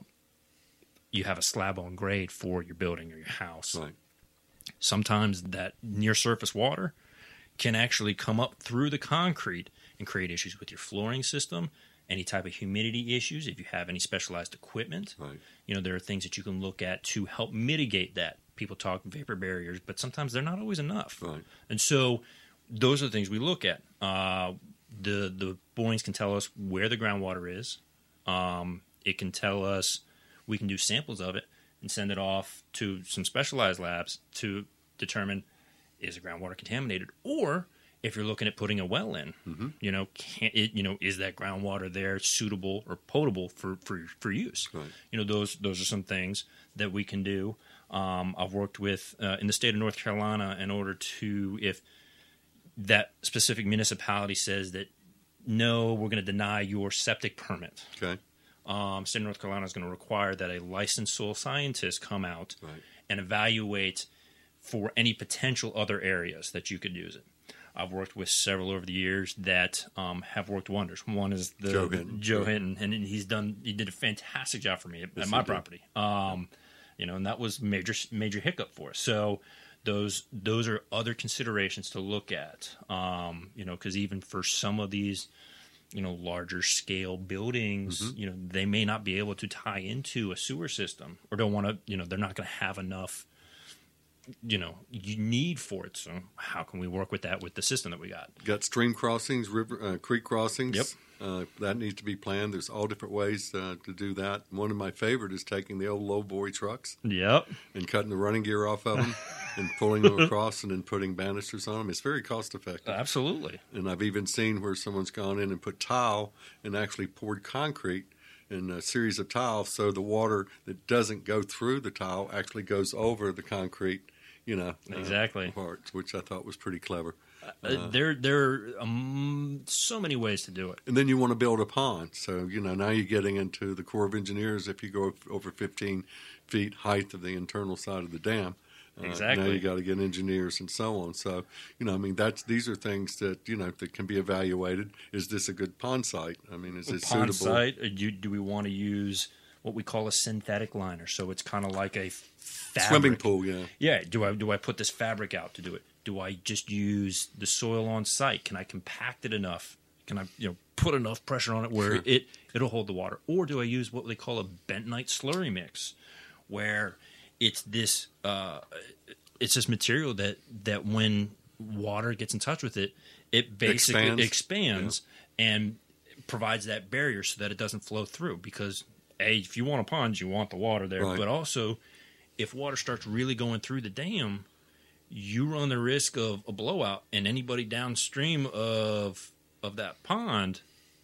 you have a slab on grade for your building or your house. Right. Sometimes that near surface water can actually come up through the concrete and create issues with your flooring system, any type of humidity issues. If you have any specialized equipment, right. you know, there are things that you can look at to help mitigate that. People talk vapor barriers, but sometimes they're not always enough. Right. And so those are the things we look at. Uh, the, the borings can tell us where the groundwater is. Um, it can tell us, we can do samples of it and send it off to some specialized labs to determine, is the groundwater contaminated? Or if you're looking at putting a well in, mm-hmm. you know, can it, you know, is that groundwater there suitable or potable for, for, for use? Right. You know, those those are some things that we can do. Um, I've worked with uh, in the state of North Carolina in order to, if that specific municipality says that, no, we're going to deny your septic permit. Okay. Um, state of North Carolina is going to require that a licensed soil scientist come out right. and evaluate for any potential other areas that you could use it. I've worked with several over the years that um, have worked wonders. One is the Joe Hinton, Joe yeah. Hinton, and he's done. He did a fantastic job for me at, yes, at my property. Um, you know, and that was major major hiccup for us. So those those are other considerations to look at. Um, you know, because even for some of these, you know, larger scale buildings, mm-hmm. you know, they may not be able to tie into a sewer system, or don't want to. You know, they're not going to have enough you know, you need for it. So how can we work with that with the system that we got? Got stream crossings, river, uh, creek crossings. Yep. Uh, that needs to be planned. There's all different ways uh, to do that. One of my favorite is taking the old low-boy trucks Yep. and cutting the running gear off of them and pulling them across and then putting banisters on them. It's very cost-effective. Absolutely. And I've even seen where someone's gone in and put tile and actually poured concrete in a series of tiles so the water that doesn't go through the tile actually goes over the concrete, you know, exactly. uh, parts, which I thought was pretty clever. Uh, there, there are um, so many ways to do it. And then you want to build a pond. So, you know, now you're getting into the Corps of Engineers if you go over fifteen feet height of the internal side of the dam. Uh, Exactly. Now you got to get engineers and so on. So, you know, I mean, that's these are things that, you know, that can be evaluated. Is this a good pond site? I mean, is it Pond suitable? site, uh, do, do we want to use what we call a synthetic liner? So it's kind of like a fabric. Swimming pool, yeah. Yeah. Do I do I put this fabric out to do it? Do I just use the soil on site? Can I compact it enough? Can I, you know, put enough pressure on it where Sure. it it'll hold the water? Or do I use what they call a bentonite slurry mix, where it's this uh, it's this material that that when water gets in touch with it, it basically Expands. expands, and provides that barrier so that it doesn't flow through. Because A, if you want a pond, you want the water there, Right. but also if water starts really going through the dam, you run the risk of a blowout, and anybody downstream of of that pond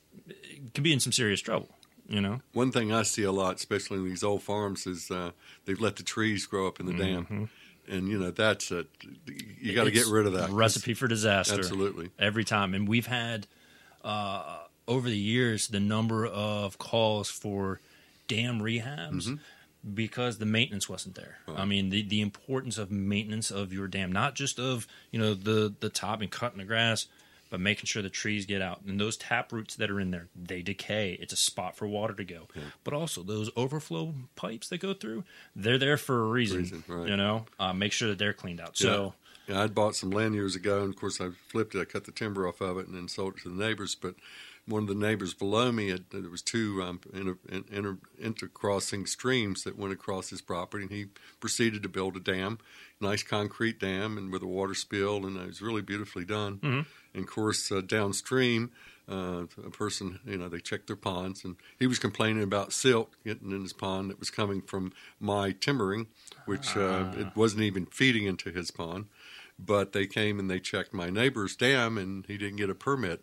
can be in some serious trouble. You know, One thing I see a lot, especially in these old farms, is uh, they've let the trees grow up in the Mm-hmm. dam. And, you know, that's a, you got to get It's rid of that. recipe for disaster. Absolutely. Every time. And we've had uh, over the years the number of calls for dam rehabs Mm-hmm. because the maintenance wasn't there. I mean, the, the importance of maintenance of your dam, not just of, you know, the, the top and cutting the grass, but making sure the trees get out. And those tap roots that are in there, they decay. It's a spot for water to go. Yeah. But also those overflow pipes that go through, they're there for a reason. Reason, right. You know, uh, make sure that they're cleaned out. So, Yeah. Yeah, I'd bought some land years ago, and of course I flipped it. I cut the timber off of it and then sold it to the neighbors. But one of the neighbors below me, had, there was two um, inter, inter, intercrossing streams that went across his property, and he proceeded to build a dam, nice concrete dam, and with a water spill, and it was really beautifully done. Mm-hmm. And of course, uh, downstream, uh, a person, you know, they checked their ponds, and he was complaining about silt getting in his pond that was coming from my timbering, which uh, Ah. it wasn't even feeding into his pond. But they came and they checked my neighbor's dam, and he didn't get a permit.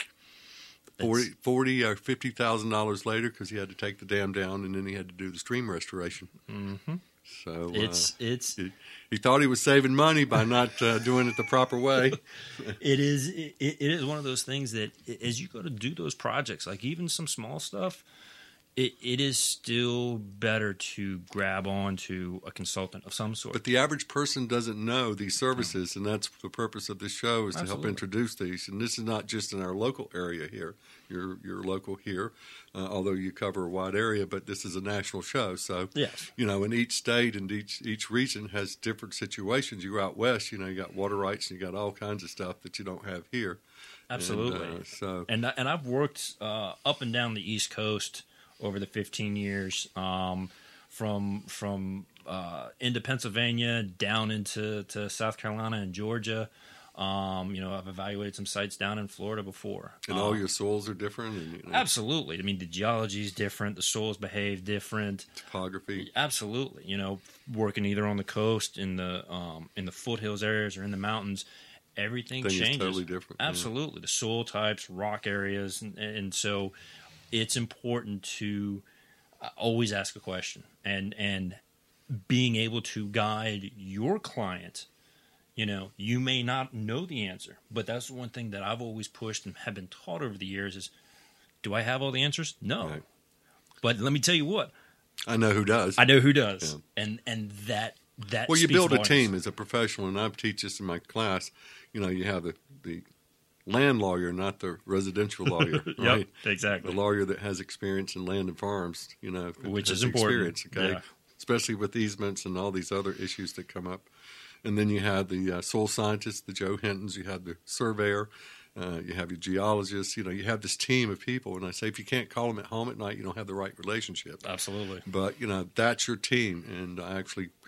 Forty, forty or fifty thousand dollars later, because he had to take the dam down, and then he had to do the stream restoration. mm-hmm. So it's uh, it's he, he thought he was saving money by not uh, doing it the proper way. it is it, it is one of those things that as you go to do those projects, like even some small stuff, it, it is still better to grab on to a consultant of some sort. But the average person doesn't know these services, and that's the purpose of this show, is to Absolutely. help introduce these. And this is not just in our local area here. You're, you're local here, uh, although you cover a wide area, but this is a national show. So, Yes. you know, in each state and each each region has different situations. You go out west, you know, you got water rights and you got all kinds of stuff that you don't have here. Absolutely. And, uh, so, And I- and I've worked uh, up and down the East Coast over the fifteen years, um, from from uh, into Pennsylvania down into to South Carolina and Georgia. Um, you know, I've evaluated some sites down in Florida before. and all Um, your soils are different, and you know, Absolutely. I mean, the geology is different. The soils behave different. topography. Absolutely. You know, working either on the coast, in the um, in the foothills areas, or in the mountains, everything Thing is changes. totally different, yeah. Absolutely. The soil types, rock areas, and, and so it's important to uh, always ask a question, and and being able to guide your client. You know, you may not know the answer, but that's the one thing that I've always pushed and have been taught over the years is, do I have all the answers? No. Right. But let me tell you what, I know who does. I know who does. Yeah. And and that that Well, you speaks build a volumes. team as a professional, and I teach this in my class. You know, you have the, the land lawyer, not the residential lawyer, Yep, right? exactly. The lawyer that has experience in land and farms, you know, that Which has is important. experience, okay? Yeah. Especially with easements and all these other issues that come up. And then you have the uh, soil scientists, the Joe Hintons, you have the surveyor, uh, you have your geologists, you know, you have this team of people. And I say, if you can't call them at home at night, you don't have the right relationship. Absolutely. But, you know, that's your team. And I actually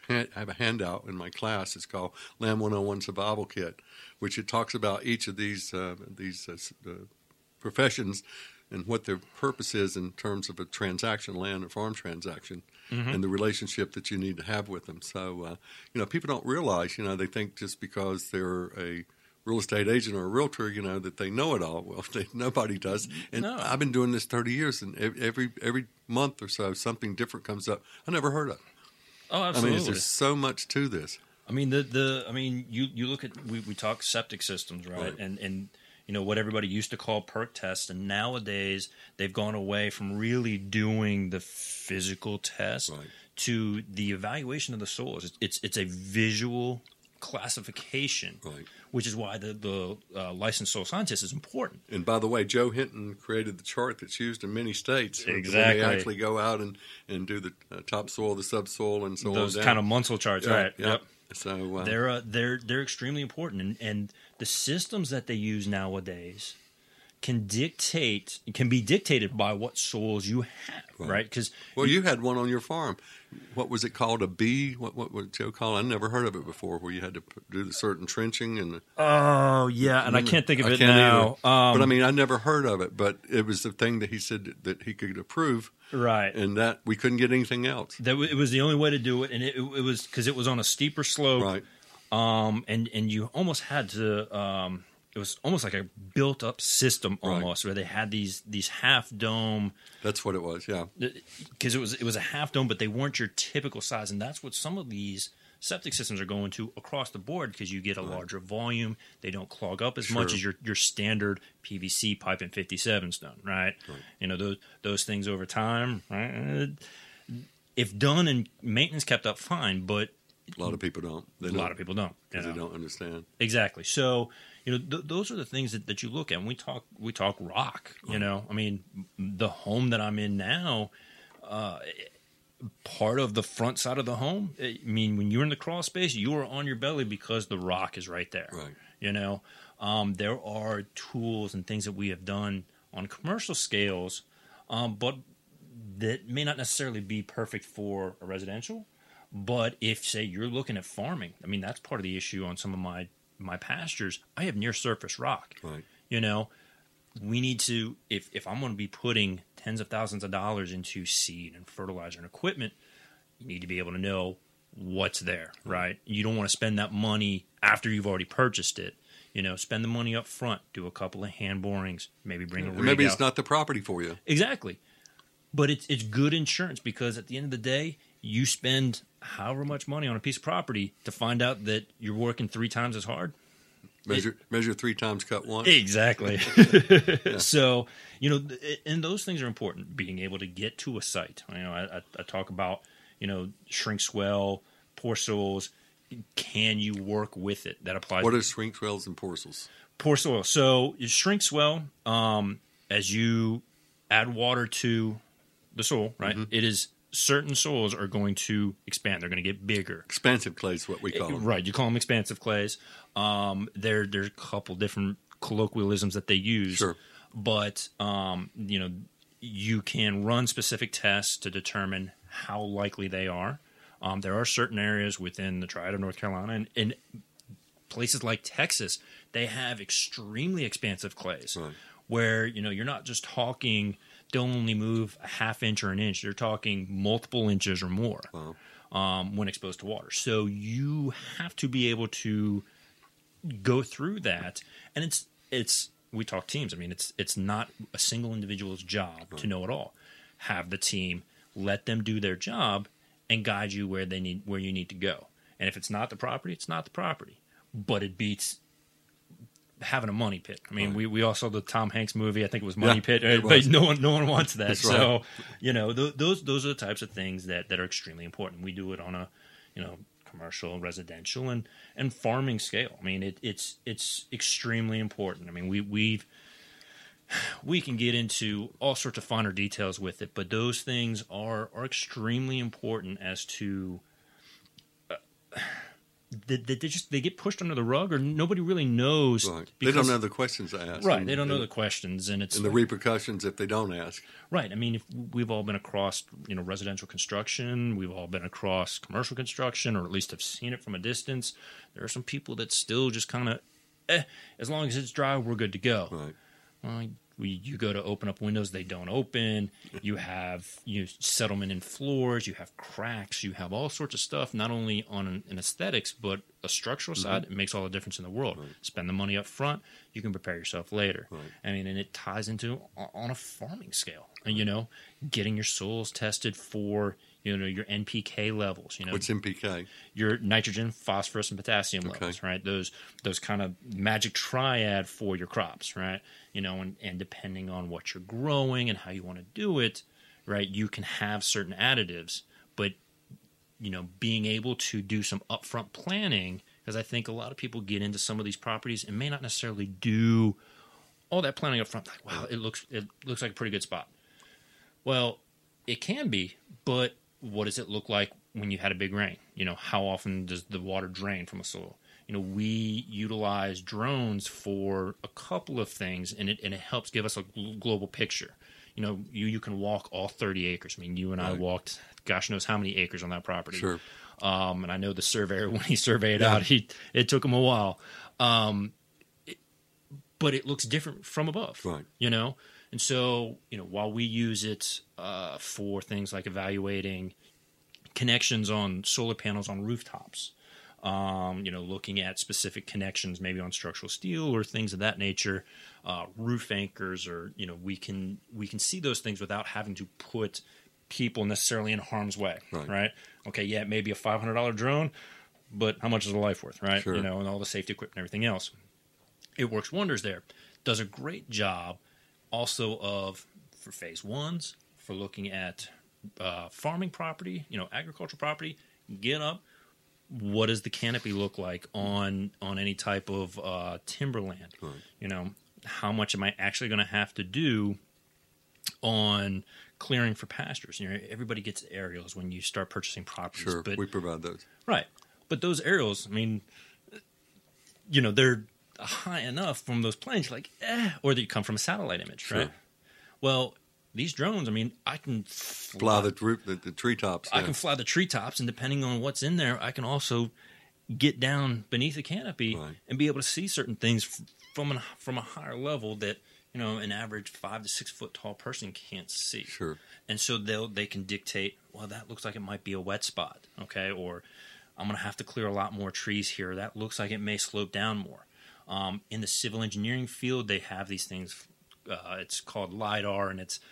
hand, I have a handout in my class. It's called Land one oh one Survival Kit, which it talks about each of these uh, these uh, uh, professions and what their purpose is in terms of a transaction, land or farm transaction, mm-hmm. and the relationship that you need to have with them. So, uh, you know, people don't realize, you know, they think just because they're a real estate agent or a realtor, you know, that they know it all. Well, they, nobody does. And no. I've been doing this thirty years, and every every month or so, something different comes up I never heard of. Oh, absolutely. I mean, there's so much to this. I mean, the, the I mean, you, you look at, we, we talk septic systems, right? Right. And, and, you know, what everybody used to call perk tests, and nowadays they've gone away from really doing the physical test right. to the evaluation of the soils. It's, it's, it's a visual classification, right. which is why the, the uh, licensed soil scientist is important. And by the way, Joe Hinton created the chart that's used in many states. Exactly. When they actually go out and, and do the uh, topsoil, the subsoil, and so Those on. Those kind of Munsell charts, yeah, right? Yeah. Yep. So uh, they're uh, they're they're extremely important, and, and the systems that they use nowadays can dictate can be dictated by what soils you have, right? Because right? well, you, you had one on your farm. What was it called? A B? What what was Joe call it? I never heard of it before. Where you had to do the certain trenching and. The, oh yeah, and I can't think of I it can't now. Um, but I um, mean, I never heard of it. But it was the thing that he said that, that he could approve. Right, and that we couldn't get anything else. That w- it was the only way to do it, and it, it, it was because it was on a steeper slope, right? Um, and and you almost had to. Um, it was almost like a built-up system, almost right. where they had these these half dome. That's what it was, yeah. Because it was it was a half dome, but they weren't your typical size, and that's what some of these septic systems are going to across the board because you get a right. larger volume. They don't clog up as sure. much as your your standard P V C pipe and fifty-seven stone, right? right? You know those those things over time, right? If done and maintenance kept up, fine, but a lot of people don't. They a don't, lot of people don't because you know? they don't understand exactly. So you know th- those are the things that, that you look at. And we talk we talk rock. You right. know, I mean, the home that I'm in now. Uh, Part of the front side of the home, I mean, when you're in the crawl space, you are on your belly because the rock is right there. Right. You know, um, there are tools and things that we have done on commercial scales, um, but that may not necessarily be perfect for a residential. But if, say, you're looking at farming, I mean, that's part of the issue on some of my, my pastures. I have near surface rock. Right. You know, we need to, if, if I'm going to be putting tens of thousands of dollars into seed and fertilizer and equipment, you need to be able to know what's there, right? You don't want to spend that money after you've already purchased it. You know, spend the money up front, do a couple of hand borings, maybe bring a rig Maybe out. It's not the property for you. Exactly. But it's it's good insurance because at the end of the day, you spend however much money on a piece of property to find out that you're working three times as hard. Measure it, measure three times, cut once. Exactly. yeah. So, you know, and those things are important. Being able to get to a site. You know, I, I talk about, you know, shrink swell, poor soils. Can you work with it? That applies. What are shrink swells and poor soils? Poor soil. So, shrink swell, um, as you add water to the soil, right? Mm-hmm. It is certain soils are going to expand. They're going to get bigger. Expansive clays is what we call them. Right. You call them expansive clays. Um, there, there's a couple different colloquialisms that they use. Sure. But, um, you know, you can run specific tests to determine how likely they are. Um, there are certain areas within the Triad of North Carolina and, and places like Texas, they have extremely expansive clays right. where, you know, you're not just talking they'll only move a half inch or an inch. They're talking multiple inches or more wow. um, when exposed to water. So you have to be able to go through that. And it's it's we talk teams. I mean, it's it's not a single individual's job right. to know it all. Have the team, let them do their job, and guide you where they need where you need to go. And if it's not the property, it's not the property. But it beats having a money pit. I mean, right. we, we all saw the Tom Hanks movie. I think it was Money yeah, Pit, it but was. no one no one wants that. That's so, right. you know, th- those those are the types of things that, that are extremely important. We do it on a, you know, commercial, residential, and, and farming scale. I mean, it, it's it's extremely important. I mean, we we've we can get into all sorts of finer details with it, but those things are are extremely important as to uh, they, they just they get pushed under the rug, or nobody really knows. Right. Because, they don't know the questions to ask. Right. And, they don't know and, the questions, and it's and the repercussions if they don't ask. Right. I mean, if we've all been across, you know, residential construction, we've all been across commercial construction, or at least have seen it from a distance. There are some people that still just kind of, eh, as long as it's dry, we're good to go. Right. Well, we, you go to open up windows, they don't open. You have you know, settlement in floors. You have cracks. You have all sorts of stuff, not only on an, an aesthetics, but a structural mm-hmm. side. It makes all the difference in the world. Right. Spend the money up front. You can prepare yourself later. Right. I mean, and it ties into on a farming scale. Right. You know, getting your soils tested for you know your N P K levels. You know, what's N P K? Your nitrogen, phosphorus, and potassium okay. levels. Right. Those those kind of magic triad for your crops. Right. You know, and, and depending on what you're growing and how you want to do it, right, you can have certain additives. But, you know, being able to do some upfront planning, because I think a lot of people get into some of these properties and may not necessarily do all that planning up front. Like, wow, it looks it looks like a pretty good spot. Well, it can be, but what does it look like when you had a big rain? You know, how often does the water drain from a soil? You know, we utilize drones for a couple of things, and it and it helps give us a global picture. You know, you, you can walk all thirty acres. I mean, you and right. I walked, gosh knows how many acres on that property. Sure. Um, and I know the surveyor, when he surveyed yeah. out, he it took him a while. Um, it, but it looks different from above. Right. You know? And so, you know, while we use it uh, for things like evaluating connections on solar panels on rooftops, Um, you know, looking at specific connections, maybe on structural steel or things of that nature, uh, roof anchors, or you know, we can we can see those things without having to put people necessarily in harm's way, right? right? Okay, yeah, it may be a five hundred dollar drone, but how much is a life worth, right? Sure. You know, and all the safety equipment and everything else. It works wonders there. Does a great job also of for phase ones for looking at uh, farming property, you know, agricultural property. Get up. What does the canopy look like on on any type of uh, timberland? Right. You know, how much am I actually going to have to do on clearing for pastures? You know, everybody gets aerials when you start purchasing properties. Sure, but, we provide those. Right. But those aerials, I mean, you know, they're high enough from those planes, like, eh, or they come from a satellite image, sure. right? Well, these drones, I mean, I can fly, fly the, roof, the, the treetops. I yeah. can fly the treetops, and depending on what's in there, I can also get down beneath the canopy right. and be able to see certain things from an, from a higher level that you know an average five to six foot tall person can't see. Sure. And so they'll they can dictate. Well, that looks like it might be a wet spot, okay, or I'm going to have to clear a lot more trees here. That looks like it may slope down more. Um, in the civil engineering field, they have these things. Uh, it's called LiDAR, and it's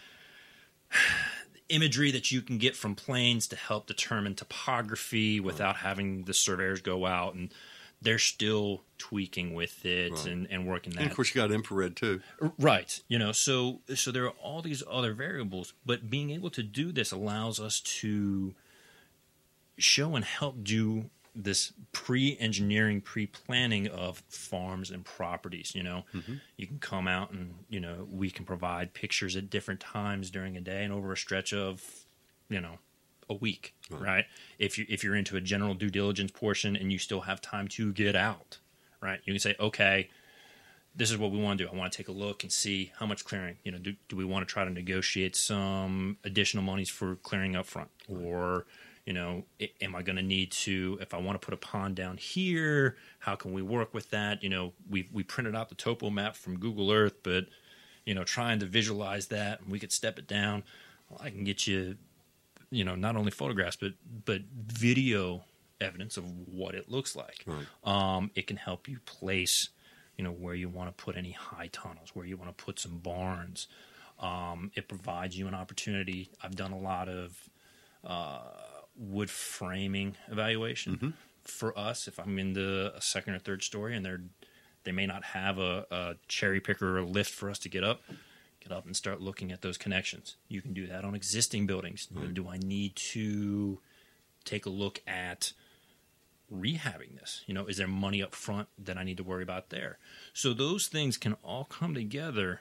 imagery that you can get from planes to help determine topography without right. having the surveyors go out, and they're still tweaking with it right. and, and working that. And of course, you got infrared too, right? You know, so so there are all these other variables, but being able to do this allows us to show and help do this pre-engineering, pre-planning of farms and properties. You know, mm-hmm. you can come out and, you know, we can provide pictures at different times during a day and over a stretch of, you know, a week, right? right? If you if you're into a general due diligence portion and you still have time to get out, right? You can say, okay, this is what we want to do. I want to take a look and see how much clearing. You know, do do we want to try to negotiate some additional monies for clearing up front, or you know, am I going to need to, if I want to put a pond down here, how can we work with that? You know, we we printed out the topo map from Google Earth, but, you know, trying to visualize that, we could step it down. Well, I can get you, you know, not only photographs, but but video evidence of what it looks like. Right. Um, it can help you place, you know, where you want to put any high tunnels, where you want to put some barns. Um, it provides you an opportunity. I've done a lot of uh, wood framing evaluation mm-hmm. for us. If I'm in the a second or third story and they're they may not have a, a cherry picker or a lift for us to get up, get up and start looking at those connections. You can do that on existing buildings. Right. Do I need to take a look at rehabbing this? You know, is there money up front that I need to worry about there? So those things can all come together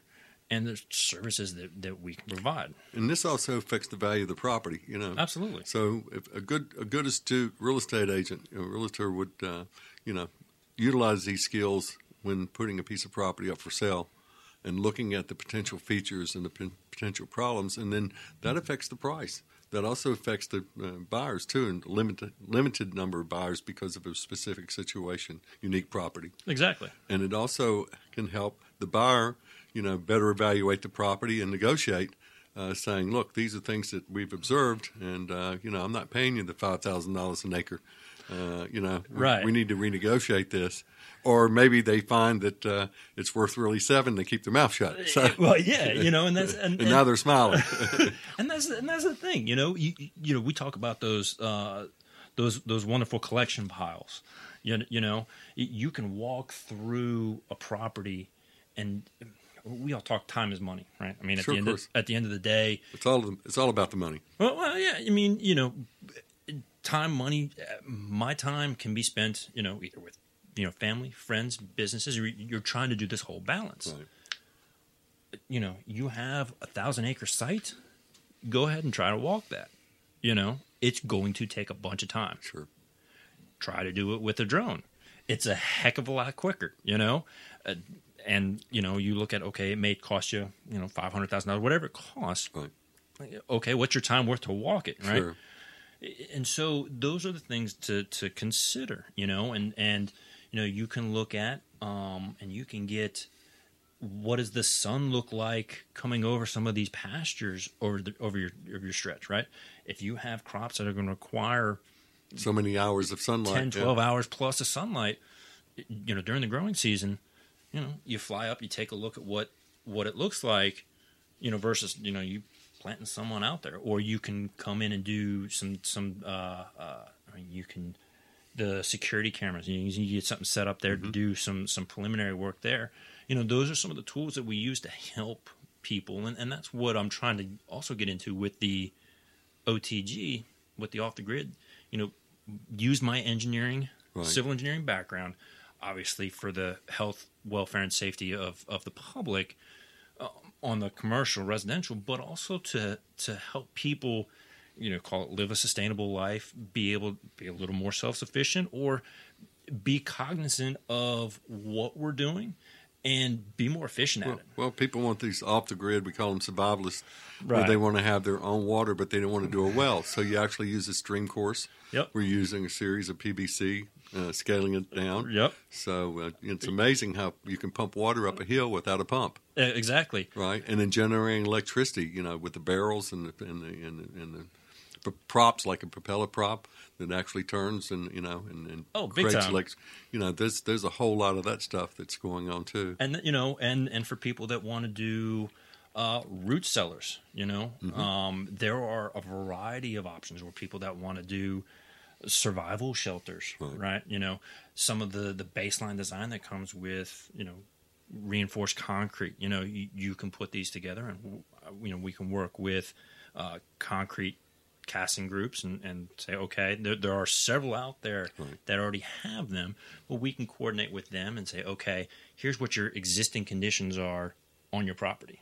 and the services that, that we can provide. And this also affects the value of the property, you know. Absolutely. So if a good a good astute real estate agent, a realtor would, uh, you know, utilize these skills when putting a piece of property up for sale and looking at the potential features and the p- potential problems, and then that affects the price. That also affects the uh, buyers, too, and limited limited number of buyers because of a specific situation, unique property. Exactly. And it also can help the buyer, you know, better evaluate the property and negotiate, uh, saying, look, these are things that we've observed, and, uh, you know, I'm not paying you the five thousand dollars an acre. Uh, you know, we, right. we need to renegotiate this. Or maybe they find that uh, it's worth really seven. They keep their mouth shut. So, well, yeah, you know, and that's and, and, and now they're smiling. and that's and that's the thing, you know. You you know, we talk about those uh, those those wonderful collection piles. You you know, you can walk through a property, and we all talk time is money, right? I mean, at Sure, the end of of, at the end of the day, it's all it's all about the money. Well, well, yeah. I mean, you know, time, money. My time can be spent, you know, either with you know, family, friends, businesses. You're, you're trying to do this whole balance. Right. You know, you have a thousand acre site. Go ahead and try to walk that. You know, it's going to take a bunch of time. Sure. Try to do it with a drone. It's a heck of a lot quicker. You know, uh, and you know, you look at okay, it may cost you, you know, five hundred thousand dollars, whatever it costs. Right. Okay, what's your time worth to walk it, right? Sure. And so those are the things to to consider. You know, and and. You know, you can look at um, and you can get what does the sun look like coming over some of these pastures over the, over your over your stretch, right? If you have crops that are going to require so many hours of sunlight, ten, twelve yeah. hours plus of sunlight, you know, during the growing season, you know, you fly up, you take a look at what, what it looks like, you know, versus, you know, you planting someone out there, or you can come in and do some, some, uh, uh, I mean, you can, the security cameras, you, you get something set up there mm-hmm. to do some, some preliminary work there. You know, those are some of the tools that we use to help people. And, and that's what I'm trying to also get into with the O T G, with the off the grid, you know, use my engineering, right. civil engineering background, obviously for the health, welfare, and safety of, of the public uh, on the commercial, residential, but also to, to help people, you know, call it live a sustainable life, be able to be a little more self-sufficient, or be cognizant of what we're doing and be more efficient well, at it. Well, people want these off the grid. We call them survivalists, right. where they want to have their own water, but they don't want to do a well. So you actually use a stream course. Yep. We're using a series of P V C, uh, scaling it down. Yep. So uh, it's amazing how you can pump water up a hill without a pump. Uh, exactly. Right, and then generating electricity, you know, with the barrels and the and the and the, and the props, like a propeller prop that actually turns and you know and, and oh, big creates time. Like, you know, there's there's a whole lot of that stuff that's going on too. And you know, and and for people that want to do uh, root cellars, you know, mm-hmm. um, there are a variety of options where people that want to do survival shelters, right. right? You know, some of the the baseline design that comes with you know reinforced concrete. You know, you, you can put these together, and you know we can work with uh, concrete casting groups and, and say, okay, there, there are several out there right. that already have them, but we can coordinate with them and say, okay, here's what your existing conditions are on your property.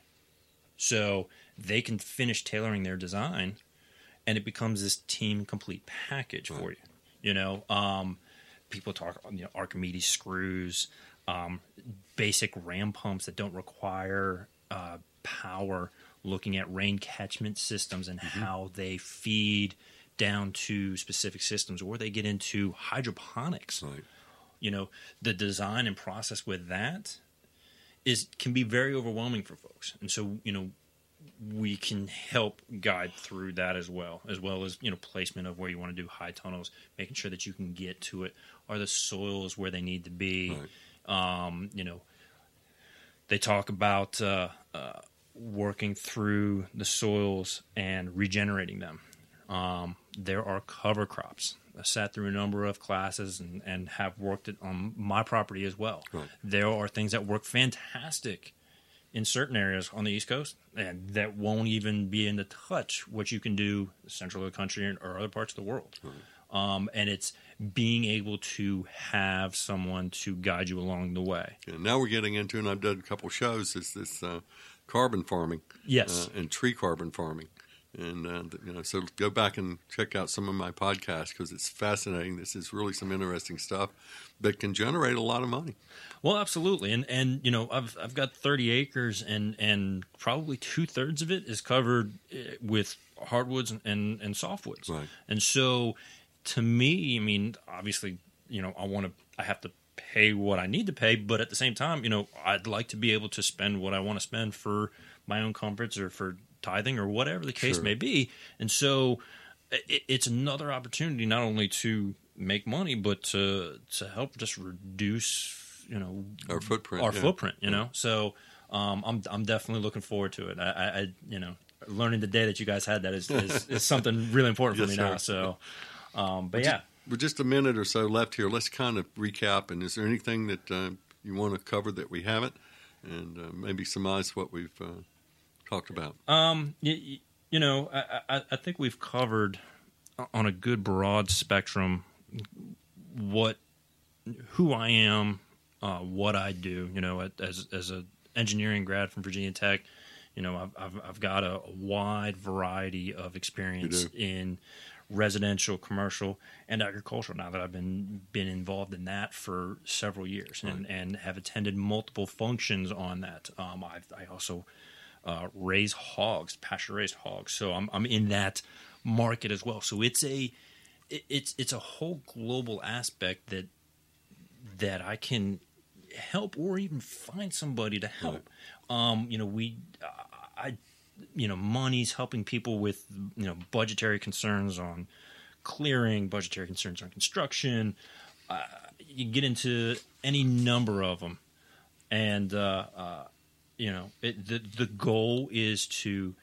So they can finish tailoring their design, and it becomes this team complete package right. for you. You know, um, people talk, you know, Archimedes screws, um, basic ram pumps that don't require uh, power, looking at rain catchment systems and mm-hmm. how they feed down to specific systems, or they get into hydroponics. Right. You know, the design and process with that is can be very overwhelming for folks. And so, you know, we can help guide through that as well, as well as, you know, placement of where you want to do high tunnels, making sure that you can get to it. Are the soils where they need to be? Right. Um, you know, they talk about uh, uh, working through the soils and regenerating them. Um, there are cover crops. I sat through a number of classes and, and have worked it on my property as well. Right. There are things that work fantastic in certain areas on the East Coast and that won't even be in the touch what you can do central of the country or other parts of the world. Right. Um, and it's being able to have someone to guide you along the way. And now we're getting into, and I've done a couple shows, is this uh, carbon farming. Yes. Uh, and tree carbon farming. And, uh, you know, so go back and check out some of my podcasts because it's fascinating. This is really some interesting stuff that can generate a lot of money. Well, absolutely. And, and you know, I've I've got thirty acres and, and probably two-thirds of it is covered with hardwoods and, and, and softwoods. Right. And so to me, I mean, obviously, you know, I want to I have to pay what I need to pay, but at the same time, you know, I'd like to be able to spend what I want to spend for my own comforts or for tithing or whatever the case Sure. may be. And so it, it's another opportunity not only to make money, but to to help just reduce, you know, Our footprint. our yeah. footprint, you know. So um, I'm I'm definitely looking forward to it. I, I, I you know, learning the day that you guys had that is is, is something really important for Yes, me now. sir. So, um, but Well, yeah. Just, with just a minute or so left here, let's kind of recap. And is there anything that uh, you want to cover that we haven't? And uh, maybe surmise what we've uh, talked about. Um, you, you know, I, I, I think we've covered on a good broad spectrum what, who I am, uh, what I do. You know, as as an engineering grad from Virginia Tech, you know, I've I've, I've got a wide variety of experience in residential, commercial, and agricultural. Now that I've been been involved in that for several years, and, Right. and have attended multiple functions on that. Um, I've I also Uh, raise hogs, pasture raised hogs. So I'm I'm in that market as well. So it's a it, it's it's a whole global aspect that that I can help or even find somebody to help. Um, you know, we I you know money's helping people with you know budgetary concerns on clearing, budgetary concerns on construction. Uh, you get into any number of them, and uh, uh, you know, it, the the goal is to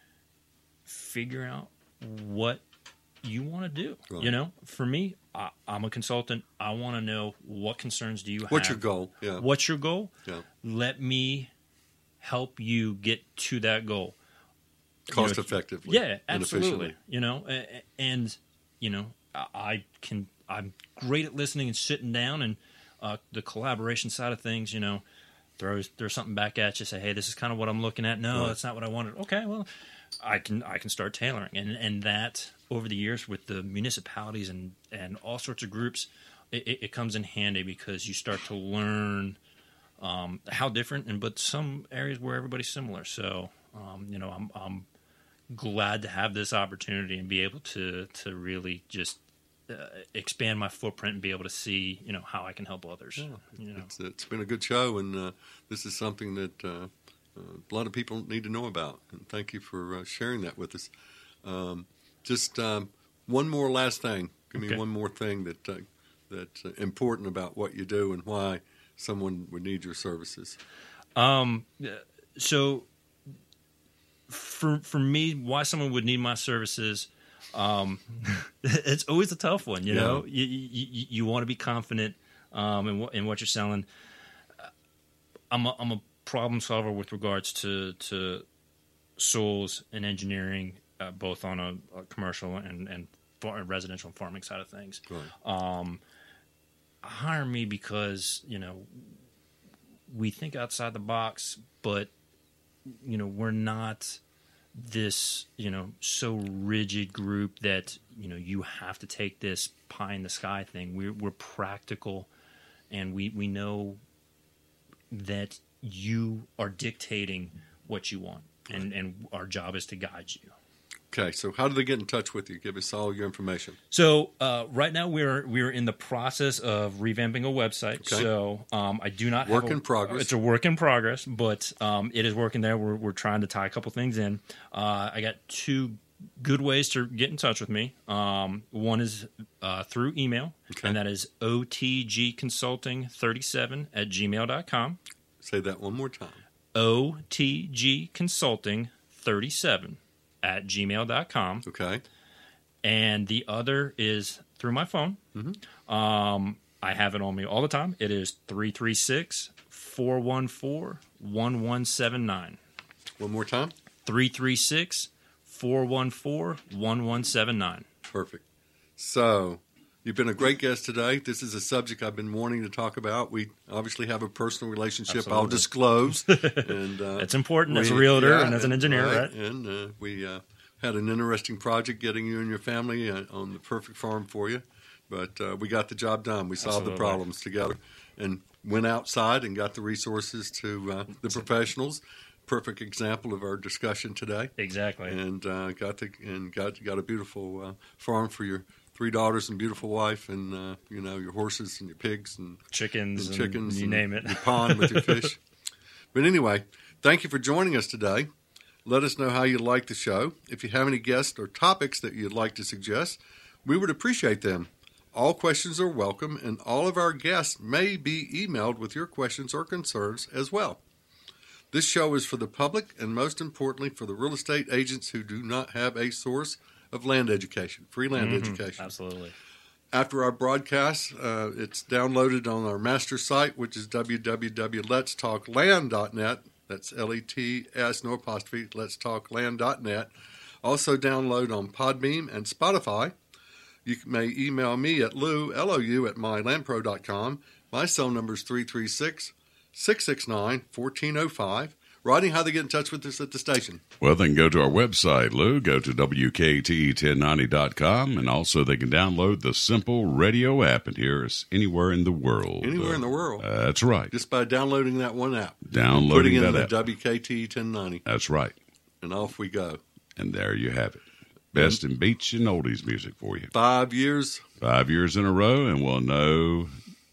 figure out what you want to do. Right. You know, for me, I, I'm a consultant. I want to know what concerns do you have. What's your goal? Yeah. What's your goal? Yeah. Let me help you get to that goal. Cost You know, effectively. Yeah, and absolutely. efficiently. You know, a- a- and you know, I I can. I'm great at listening and sitting down, and uh, the collaboration side of things. You know, throws throws something back at you. Say, hey, this is kind of what I'm looking at. No, Right. that's not what I wanted. Okay, well, I can I can start tailoring, and and that over the years with the municipalities and and all sorts of groups, it, it, it comes in handy because you start to learn um, how different, and but some areas where everybody's similar. So um, you know, I'm I'm glad to have this opportunity and be able to to really just uh, expand my footprint and be able to see you know how I can help others. Yeah. You know. It's, it's been a good show, and uh, this is something that uh, uh, a lot of people need to know about. And thank you for uh, sharing that with us. Um, just um, one more last thing. Give me Okay. one more thing that uh, that's uh, important about what you do and why someone would need your services. Um, so for for me, why someone would need my services, um, it's always a tough one. You Yeah. know, you you, you want to be confident um, in what in what you're selling. I'm a, I'm a problem solver with regards to to soils and engineering, uh, both on a, a commercial and and far, residential and farming side of things. Right. Um, hire me because you know we think outside the box, but you know we're not this you know so rigid group that you know you have to take this pie in the sky thing. We're we're practical, and we we know that you are dictating what you want, and and our job is to guide you. Okay, so how do they get in touch with you? Give us all your information. So uh, right now we're we're in the process of revamping a website. Okay. So um, I do not Work have a, in progress. It's a work in progress, but um, it is working there. We're we're trying to tie a couple things in. Uh, I got two good ways to get in touch with me. Um, one is uh, through email, Okay. and that is O T G consulting thirty-seven at gmail dot com. Say that one more time. O T G consulting thirty-seven at gmail dot com. Okay. And the other is through my phone. Mm-hmm. Um, I have it on me all the time. It is three three six, four one four, one one seven nine. One more time. three three six, four one four, one one seven nine. Perfect. So You've been a great guest today. This is a subject I've been wanting to talk about. We obviously have a personal relationship. Absolutely. I'll disclose. and uh, It's important we, as a realtor yeah, and as an engineer, right? right? And uh, we uh, had an interesting project getting you and your family uh, on the perfect farm for you. But uh, we got the job done. We solved Absolutely. the problems together and went outside and got the resources to uh, the professionals. Perfect example of our discussion today. Exactly. And uh, got the and got got a beautiful uh, farm for your three daughters and beautiful wife, and uh, you know, your horses and your pigs and chickens, and chickens, and you and name it. Your pond with your fish. But anyway, thank you for joining us today. Let us know how you like the show. If you have any guests or topics that you'd like to suggest, we would appreciate them. All questions are welcome, and all of our guests may be emailed with your questions or concerns as well. This show is for the public and, most importantly, for the real estate agents who do not have a source of land education, free land Mm-hmm. education. Absolutely. After our broadcast, uh, it's downloaded on our master site, which is w w w dot lets talk land dot net. That's L E T S, no apostrophe, lets talk land dot net. Also download on Podbeam and Spotify. You may email me at lou, L O U, at my land pro dot com. My cell number is three three six, six six nine, one four zero five. Rodney, how they get in touch with us at the station? Well, they can go to our website, Lou. Go to W K T ten ninety dot com, and also they can download the Simple Radio app and hear us anywhere in the world. Anywhere uh, in the world. Uh, that's right. Just by downloading that one app. Downloading putting in that the app. W K T ten ninety. That's right. And off we go. And there you have it. Best in beach and oldies music for you. Five years. Five years in a row, and we'll know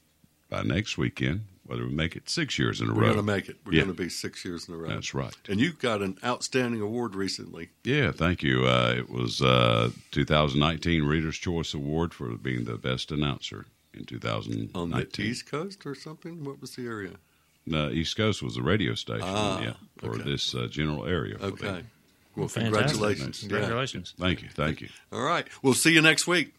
by next weekend whether we make it six years in a We're row. going to make it. We're Yeah. going to be six years in a row. That's right. And you got an outstanding award recently. Yeah, thank you. Uh, it was uh, two thousand nineteen Reader's Choice Award for being the best announcer in two thousand nineteen. On the East Coast or something? What was the area? No, East Coast was the radio station, Ah, yeah, for okay. this uh, general area. for Okay. them. Well, Fantastic. congratulations. Yeah. Congratulations. Thank you, thank you. All right. We'll see you next week.